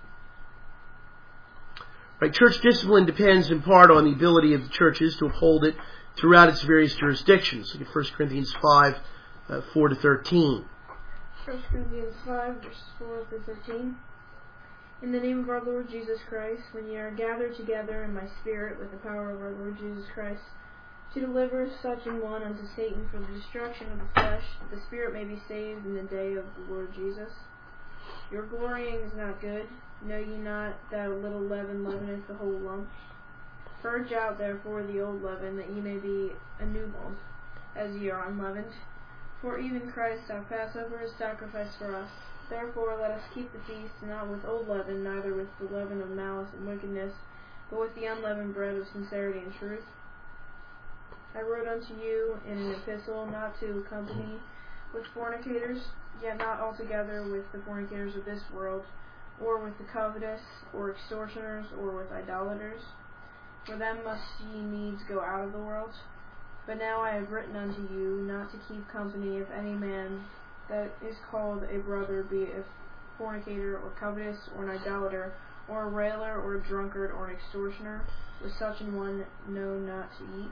Right, church discipline depends in part on the ability of the churches to uphold it throughout its various jurisdictions. Look at 1 Corinthians 5, 4 to 13. 1 Corinthians 5, verses 4 through 13. In the name of our Lord Jesus Christ, when ye are gathered together in my spirit with the power of our Lord Jesus Christ, to deliver such an one unto Satan for the destruction of the flesh, that the spirit may be saved in the day of the Lord Jesus. Your glorying is not good. Know ye not that a little leaven leaveneth the whole lump? Purge out therefore the old leaven, that ye may be a new lump, as ye are unleavened. For even Christ our Passover is sacrificed for us. Therefore let us keep the feast, not with old leaven, neither with the leaven of malice and wickedness, but with the unleavened bread of sincerity and truth. I wrote unto you in an epistle not to company with fornicators, yet not altogether with the fornicators of this world, or with the covetous, or extortioners, or with idolaters. For them must ye needs go out of the world. But now I have written unto you not to keep company if any man that is called a brother be a fornicator, or covetous, or an idolater, or a railer, or a drunkard, or an extortioner. With such an one know not to eat.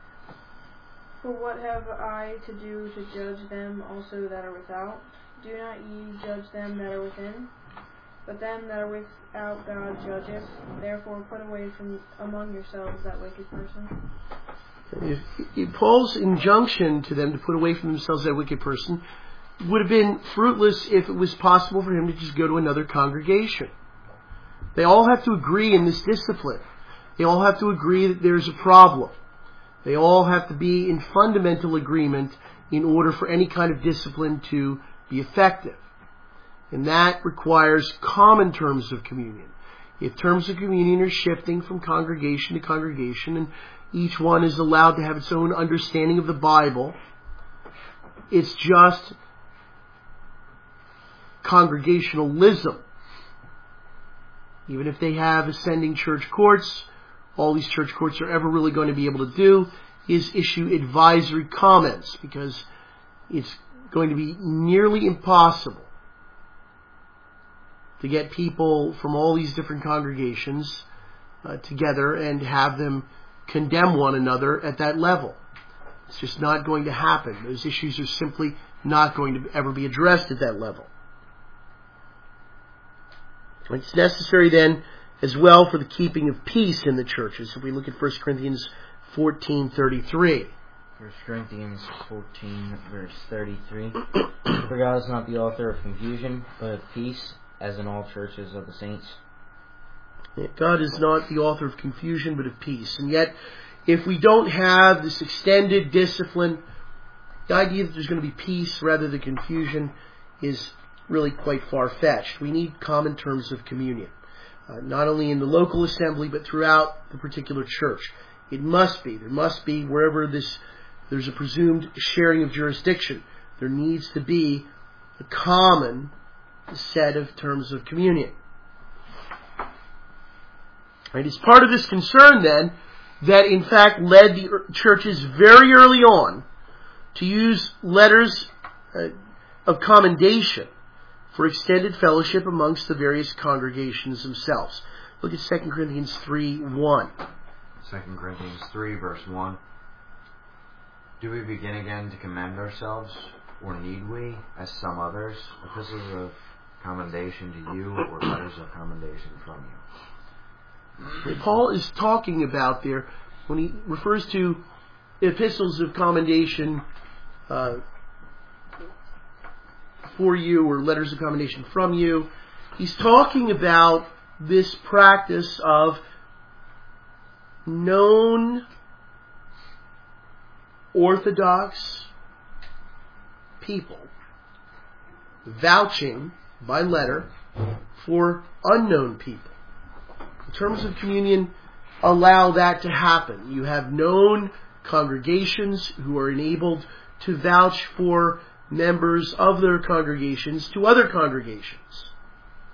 For what have I to do to judge them also that are without? Do not ye judge them that are within? But them that are without God judgeth. Therefore put away from among yourselves that wicked person. If Paul's injunction to them to put away from themselves that wicked person would have been fruitless if it was possible for him to just go to another congregation. They all have to agree in this discipline. They all have to agree that there's a problem. They all have to be in fundamental agreement in order for any kind of discipline to be effective. And that requires common terms of communion. If terms of communion are shifting from congregation to congregation, and each one is allowed to have its own understanding of the Bible, it's just congregationalism. Even if they have ascending church courts, all these church courts are ever really going to be able to do is issue advisory comments, because it's going to be nearly impossible to get people from all these different congregations together and have them condemn one another at that level. It's just not going to happen. Those issues are simply not going to ever be addressed at that level. It's necessary then as well for the keeping of peace in the churches. If we look at 1 Corinthians 14:33. 1 Corinthians 14, verse 33. For God is not the author of confusion, but of peace, as in all churches of the saints. God is not the author of confusion, but of peace. And yet, if we don't have this extended discipline, the idea that there's going to be peace rather than confusion is really quite far-fetched. We need common terms of communion, not only in the local assembly, but throughout the particular church. It must be. There must be, wherever there's a presumed sharing of jurisdiction, there needs to be a common set of terms of communion. Right? It's part of this concern, then, that in fact led the churches very early on to use letters of commendation for extended fellowship amongst the various congregations themselves. Look at 2 Corinthians 3:1. 2 Corinthians 3, verse 1. Do we begin again to commend ourselves, or need we, as some others, epistles of commendation to you, or letters of commendation from you? Paul is talking about there, when he refers to epistles of commendation for you, or letters of commendation from you, he's talking about this practice of known Orthodox people vouching by letter for unknown people. The terms of communion allow that to happen. You have known congregations who are enabled to vouch for members of their congregations to other congregations.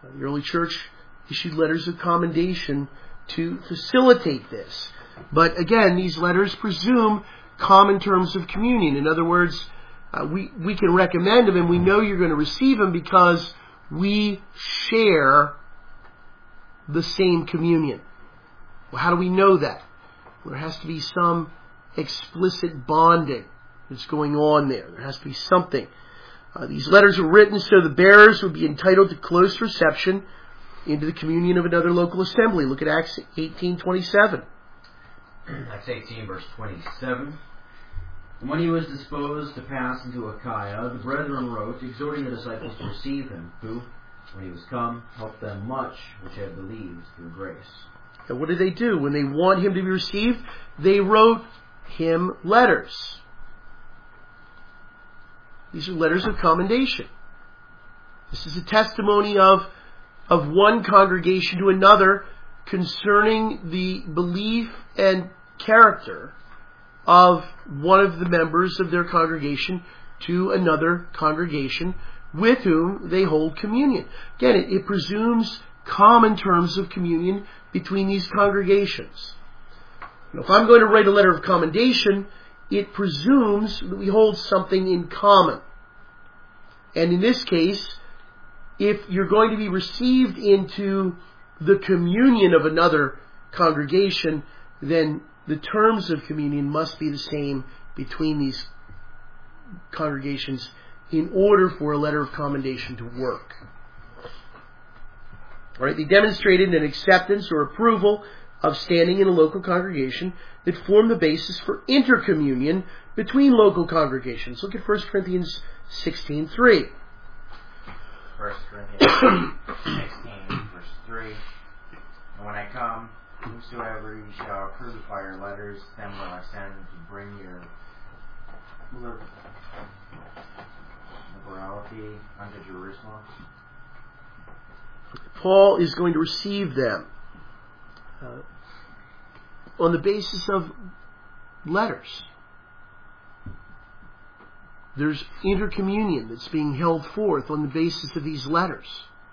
The early church issued letters of commendation to facilitate this. But again, these letters presume common terms of communion. In other words, we can recommend them and we know you're going to receive them because we share the same communion. Well, how do we know that? Well, there has to be some explicit bonding that's going on there. There has to be something. These letters were written so the bearers would be entitled to close reception into the communion of another local assembly. Look at Acts 18:27. Acts 18, verse 27. And when he was disposed to pass into Achaia, the brethren wrote, exhorting the disciples to receive him, who, when he was come, helped them much which had believed through grace. And what did they do? When they want him to be received, they wrote him letters. These are letters of commendation. This is a testimony of one congregation to another concerning the belief and character of one of the members of their congregation to another congregation with whom they hold communion. Again, it presumes common terms of communion between these congregations. Now, if I'm going to write a letter of commendation, it presumes that we hold something in common. And in this case, if you're going to be received into the communion of another congregation, then the terms of communion must be the same between these congregations in order for a letter of commendation to work. All right, they demonstrated an acceptance or approval of standing in a local congregation that formed the basis for intercommunion between local congregations. Look at 1 Corinthians 16:3. 1 Corinthians 16, verse 3. And when I come, whosoever ye shall approve by your letters, them will I send to bring your liberality unto Jerusalem. Paul is going to receive them on the basis of letters. There's intercommunion that's being held forth on the basis of these letters.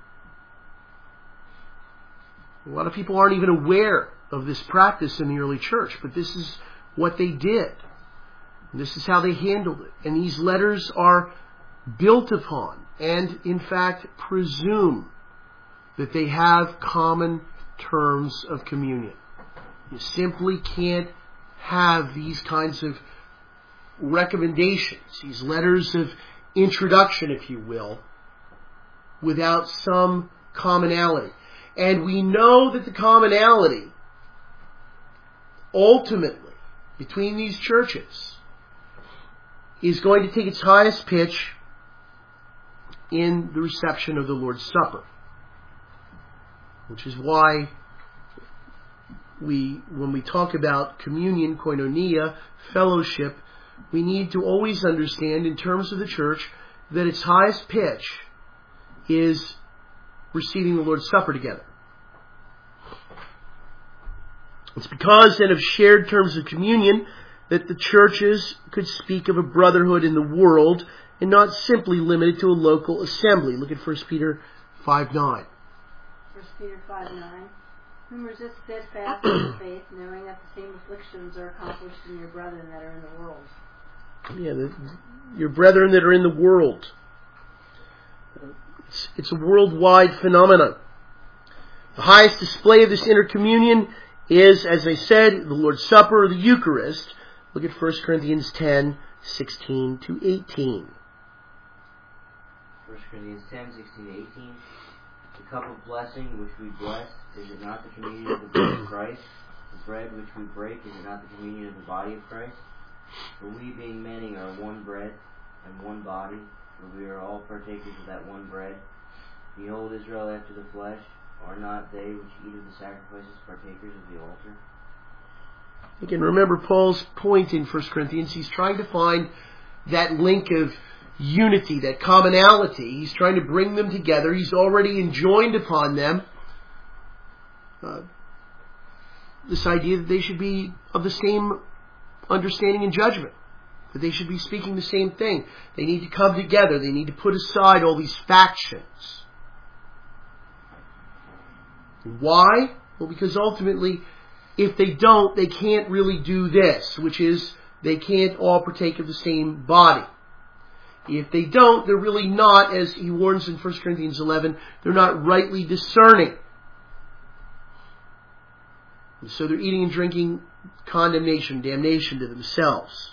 A lot of people aren't even aware of this practice in the early church, but this is what they did. And this is how they handled it. And these letters are built upon and, in fact, presume that they have common terms of communion. You simply can't have these kinds of recommendations, these letters of introduction, if you will, without some commonality. And we know that the commonality, ultimately, between these churches, is going to take its highest pitch in the reception of the Lord's Supper. Which is why when we talk about communion, koinonia, fellowship, we need to always understand in terms of the church that its highest pitch is receiving the Lord's Supper together. It's because then of shared terms of communion that the churches could speak of a brotherhood in the world and not simply limited to a local assembly. Look at 1 Peter 5:9. 1 Peter 5:9. Whom resist steadfast in the faith, knowing that the same afflictions are accomplished in your brethren that are in the world. Yeah, your brethren that are in the world. It's a worldwide phenomenon. The highest display of this intercommunion is, as I said, the Lord's Supper or the Eucharist. Look at 1 Corinthians 10:16 to 18. 1 Corinthians 10:16 to 18. The cup of blessing which we bless, is it not the communion of the blood of Christ? The bread which we break, is it not the communion of the body of Christ? For we, being many, are one bread and one body, for we are all partakers of that one bread. Behold, Israel after the flesh, are not they which eat of the sacrifices partakers of the altar? Again, remember Paul's point in 1 Corinthians. He's trying to find that link of unity, that commonality. He's trying to bring them together. He's already enjoined upon them this idea that they should be of the same understanding and judgment, that they should be speaking the same thing. They need to come together. They need to put aside all these factions. Why? Well, because ultimately, if they don't, they can't really do this, which is they can't all partake of the same body. If they don't, they're really not, as he warns in 1 Corinthians 11, they're not rightly discerning. And so they're eating and drinking condemnation, damnation to themselves.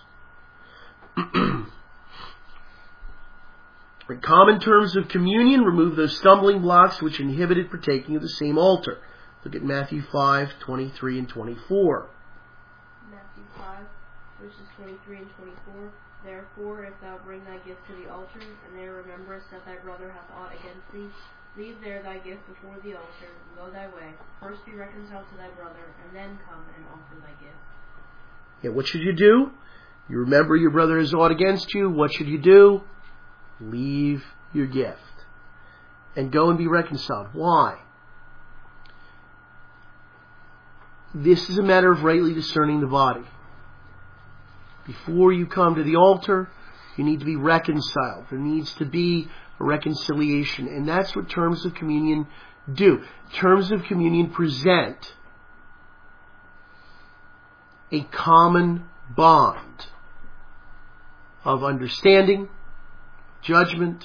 In common terms of communion, remove those stumbling blocks which inhibited partaking of the same altar. Look at Matthew 5:23 and 24. Matthew 5, verses 23 and 24. Therefore, if thou bring thy gift to the altar, and there rememberest that thy brother hath aught against thee, leave there thy gift before the altar, and go thy way. First be reconciled to thy brother, and then come and offer thy gift. Yeah, what should you do? You remember your brother has aught against you. What should you do? Leave your gift and go and be reconciled. Why? This is a matter of rightly discerning the body. Before you come to the altar, you need to be reconciled. There needs to be a reconciliation. And that's what terms of communion do. Terms of communion present a common bond of understanding, judgment.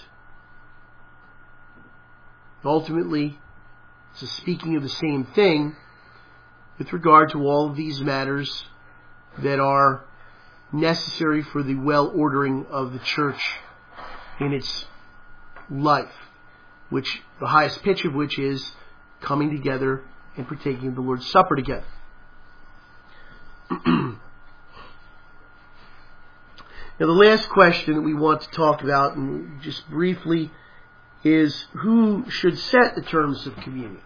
Ultimately, it's speaking of the same thing with regard to all of these matters that are necessary for the well-ordering of the church in its life, which the highest pitch of which is coming together and partaking of the Lord's Supper together. Now, the last question that we want to talk about, and just briefly, is who should set the terms of communion?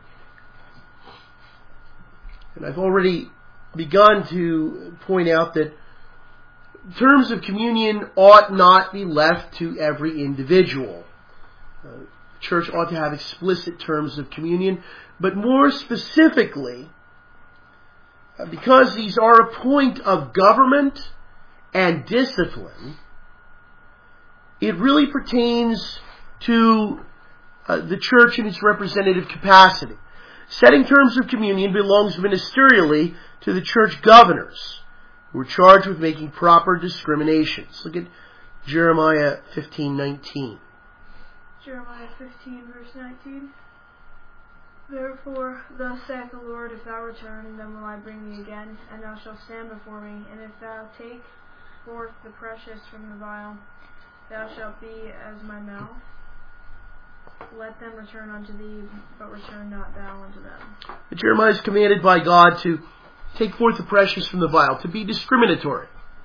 And I've already begun to point out that terms of communion ought not be left to every individual. The church ought to have explicit terms of communion, but more specifically, because these are a point of government and discipline, it really pertains to the church in its representative capacity. Setting terms of communion belongs ministerially to the church governors, who are charged with making proper discriminations. Look at Jeremiah 15:19. Jeremiah 15, verse 19. Therefore, thus saith the Lord, if thou return, then will I bring thee again, and thou shalt stand before me. And if thou take forth the precious from the vial, thou shalt be as my mouth. Let them return unto thee, but return not thou unto them. Jeremiah is commanded by God to take forth the precious from the vial, to be discriminatory.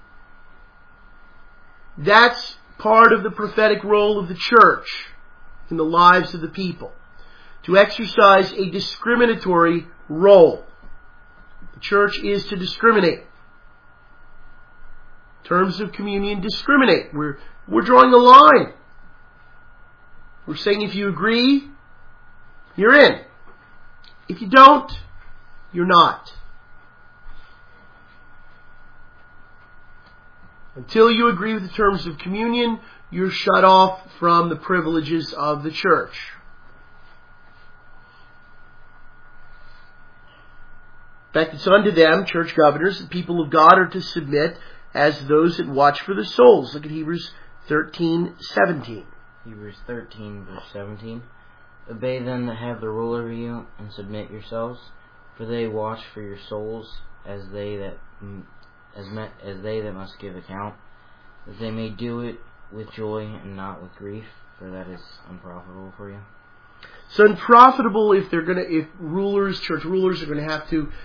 That's part of the prophetic role of the church in the lives of the people, to exercise a discriminatory role. The church is to discriminate. Terms of communion discriminate. We're drawing a line. We're saying if you agree, you're in. If you don't, you're not. Until you agree with the terms of communion, you're shut off from the privileges of the church. In fact, it's unto them, church governors, the people of God are to submit as those that watch for the souls. Look at Hebrews 13:17. Hebrews 13, verse 17. Obey them that have the rule over you, and submit yourselves, for they watch for your souls as they that must give account, that they may do it with joy and not with grief, for that is unprofitable for you. It's unprofitable if rulers, church rulers, are going to have to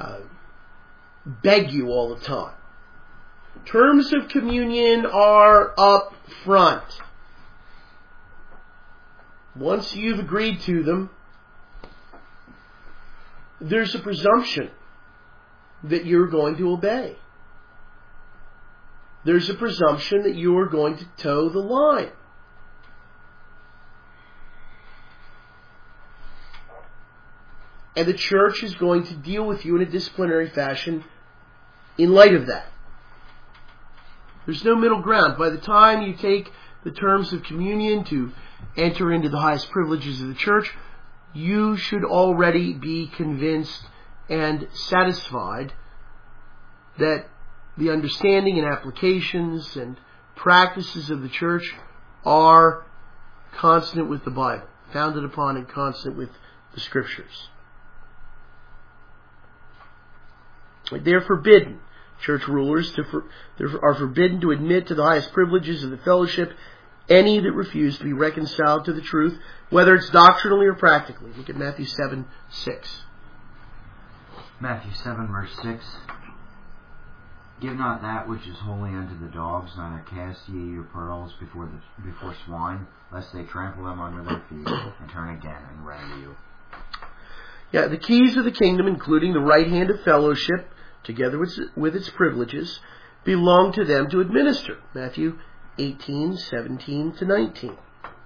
beg you all the time. Terms of communion are up front. Once you've agreed to them, there's a presumption that you're going to obey. There's a presumption that you're going to toe the line. And the church is going to deal with you in a disciplinary fashion in light of that. There's no middle ground. By the time you take the terms of communion to enter into the highest privileges of the church, you should already be convinced and satisfied that the understanding and applications and practices of the church are consonant with the Bible, founded upon and consonant with the Scriptures. They're forbidden. Church rulers are forbidden to admit to the highest privileges of the fellowship any that refuse to be reconciled to the truth, whether it's doctrinally or practically. Look at Matthew 7:6. Matthew 7, verse 6. Give not that which is holy unto the dogs, neither cast ye your pearls before swine, lest they trample them under their feet, and turn again and rend you. Yeah, the keys of the kingdom, including the right hand of fellowship, together with its privileges, belong to them to administer. Matthew 18:17-19.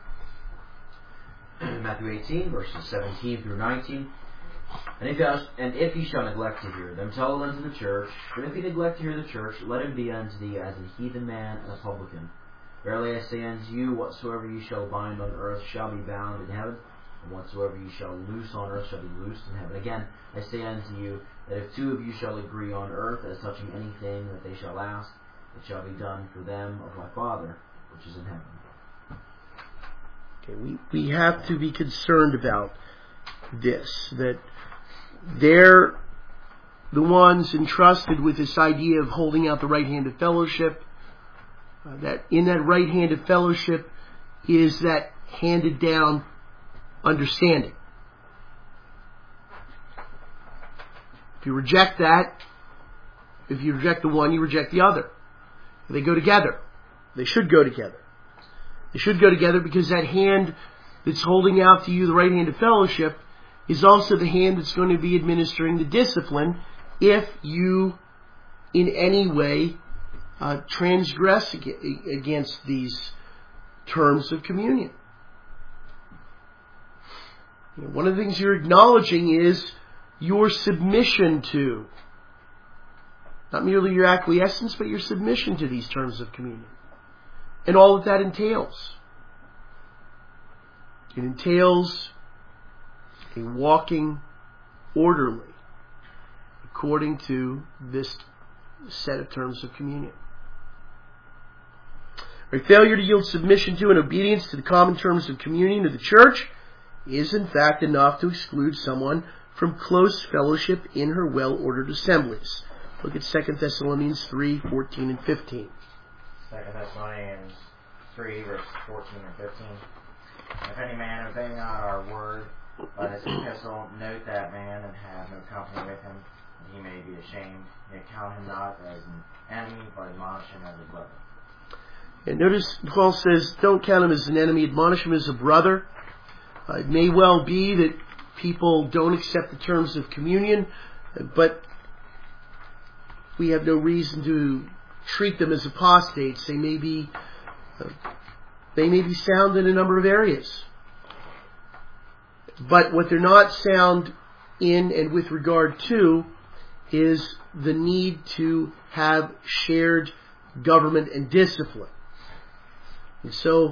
Matthew 18, verses 17 through 19. And if ye shall neglect to hear them, tell it unto the church. But if ye neglect to hear the church, let him be unto thee as an heathen man and a publican. Verily I say unto you, whatsoever ye shall bind on earth shall be bound in heaven, and whatsoever ye shall loose on earth shall be loosed in heaven. Again, I say unto you, that if two of you shall agree on earth as touching anything that they shall ask, it shall be done for them of my Father which is in heaven. Okay, we have to be concerned about this, that they're the ones entrusted with this idea of holding out the right hand of fellowship. That in that right hand of fellowship is that handed down understanding. If you reject that, if you reject the one, you reject the other. They go together. They should go together. They should go together because that hand that's holding out to you the right hand of fellowship is also the hand that's going to be administering the discipline if you in any way transgress against these terms of communion. One of the things you're acknowledging is your submission to, not merely your acquiescence, but your submission to these terms of communion. And all that entails. It entails a walking orderly according to this set of terms of communion. A failure to yield submission to and obedience to the common terms of communion of the church is in fact enough to exclude someone from close fellowship in her well-ordered assemblies. Look at 2 Thessalonians 3:14 and 15. 2 Thessalonians 3, verses 14 and 15. If any man obey not our word by this epistle, note that man and have no company with him, that he may be ashamed. Yet count him not as an enemy, but admonish him as a brother. And notice Paul says, don't count him as an enemy, admonish him as a brother. It may well be that people don't accept the terms of communion, but we have no reason to treat them as apostates. They may be sound in a number of areas. But what they're not sound in and with regard to is the need to have shared government and discipline. And so,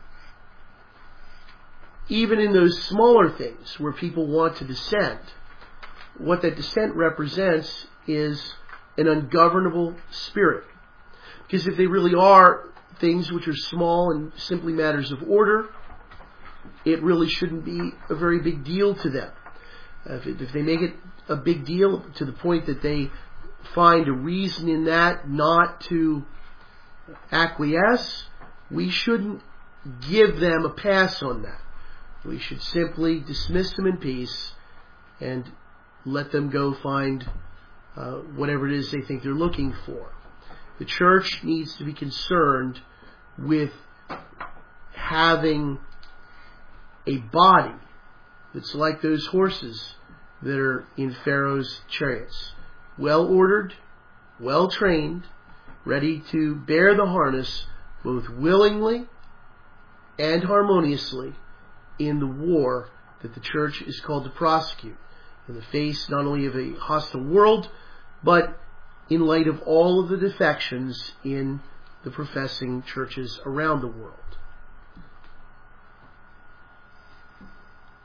even in those smaller things where people want to dissent, what that dissent represents is an ungovernable spirit. Because if they really are things which are small and simply matters of order, it really shouldn't be a very big deal to them. If they make it a big deal to the point that they find a reason in that not to acquiesce, we shouldn't give them a pass on that. We should simply dismiss them in peace and let them go find whatever it is they think they're looking for. The church needs to be concerned with having a body that's like those horses that are in Pharaoh's chariots. Well ordered, well trained, ready to bear the harness both willingly and harmoniously in the war that the church is called to prosecute in the face not only of a hostile world, but in light of all of the defections in the professing churches around the world.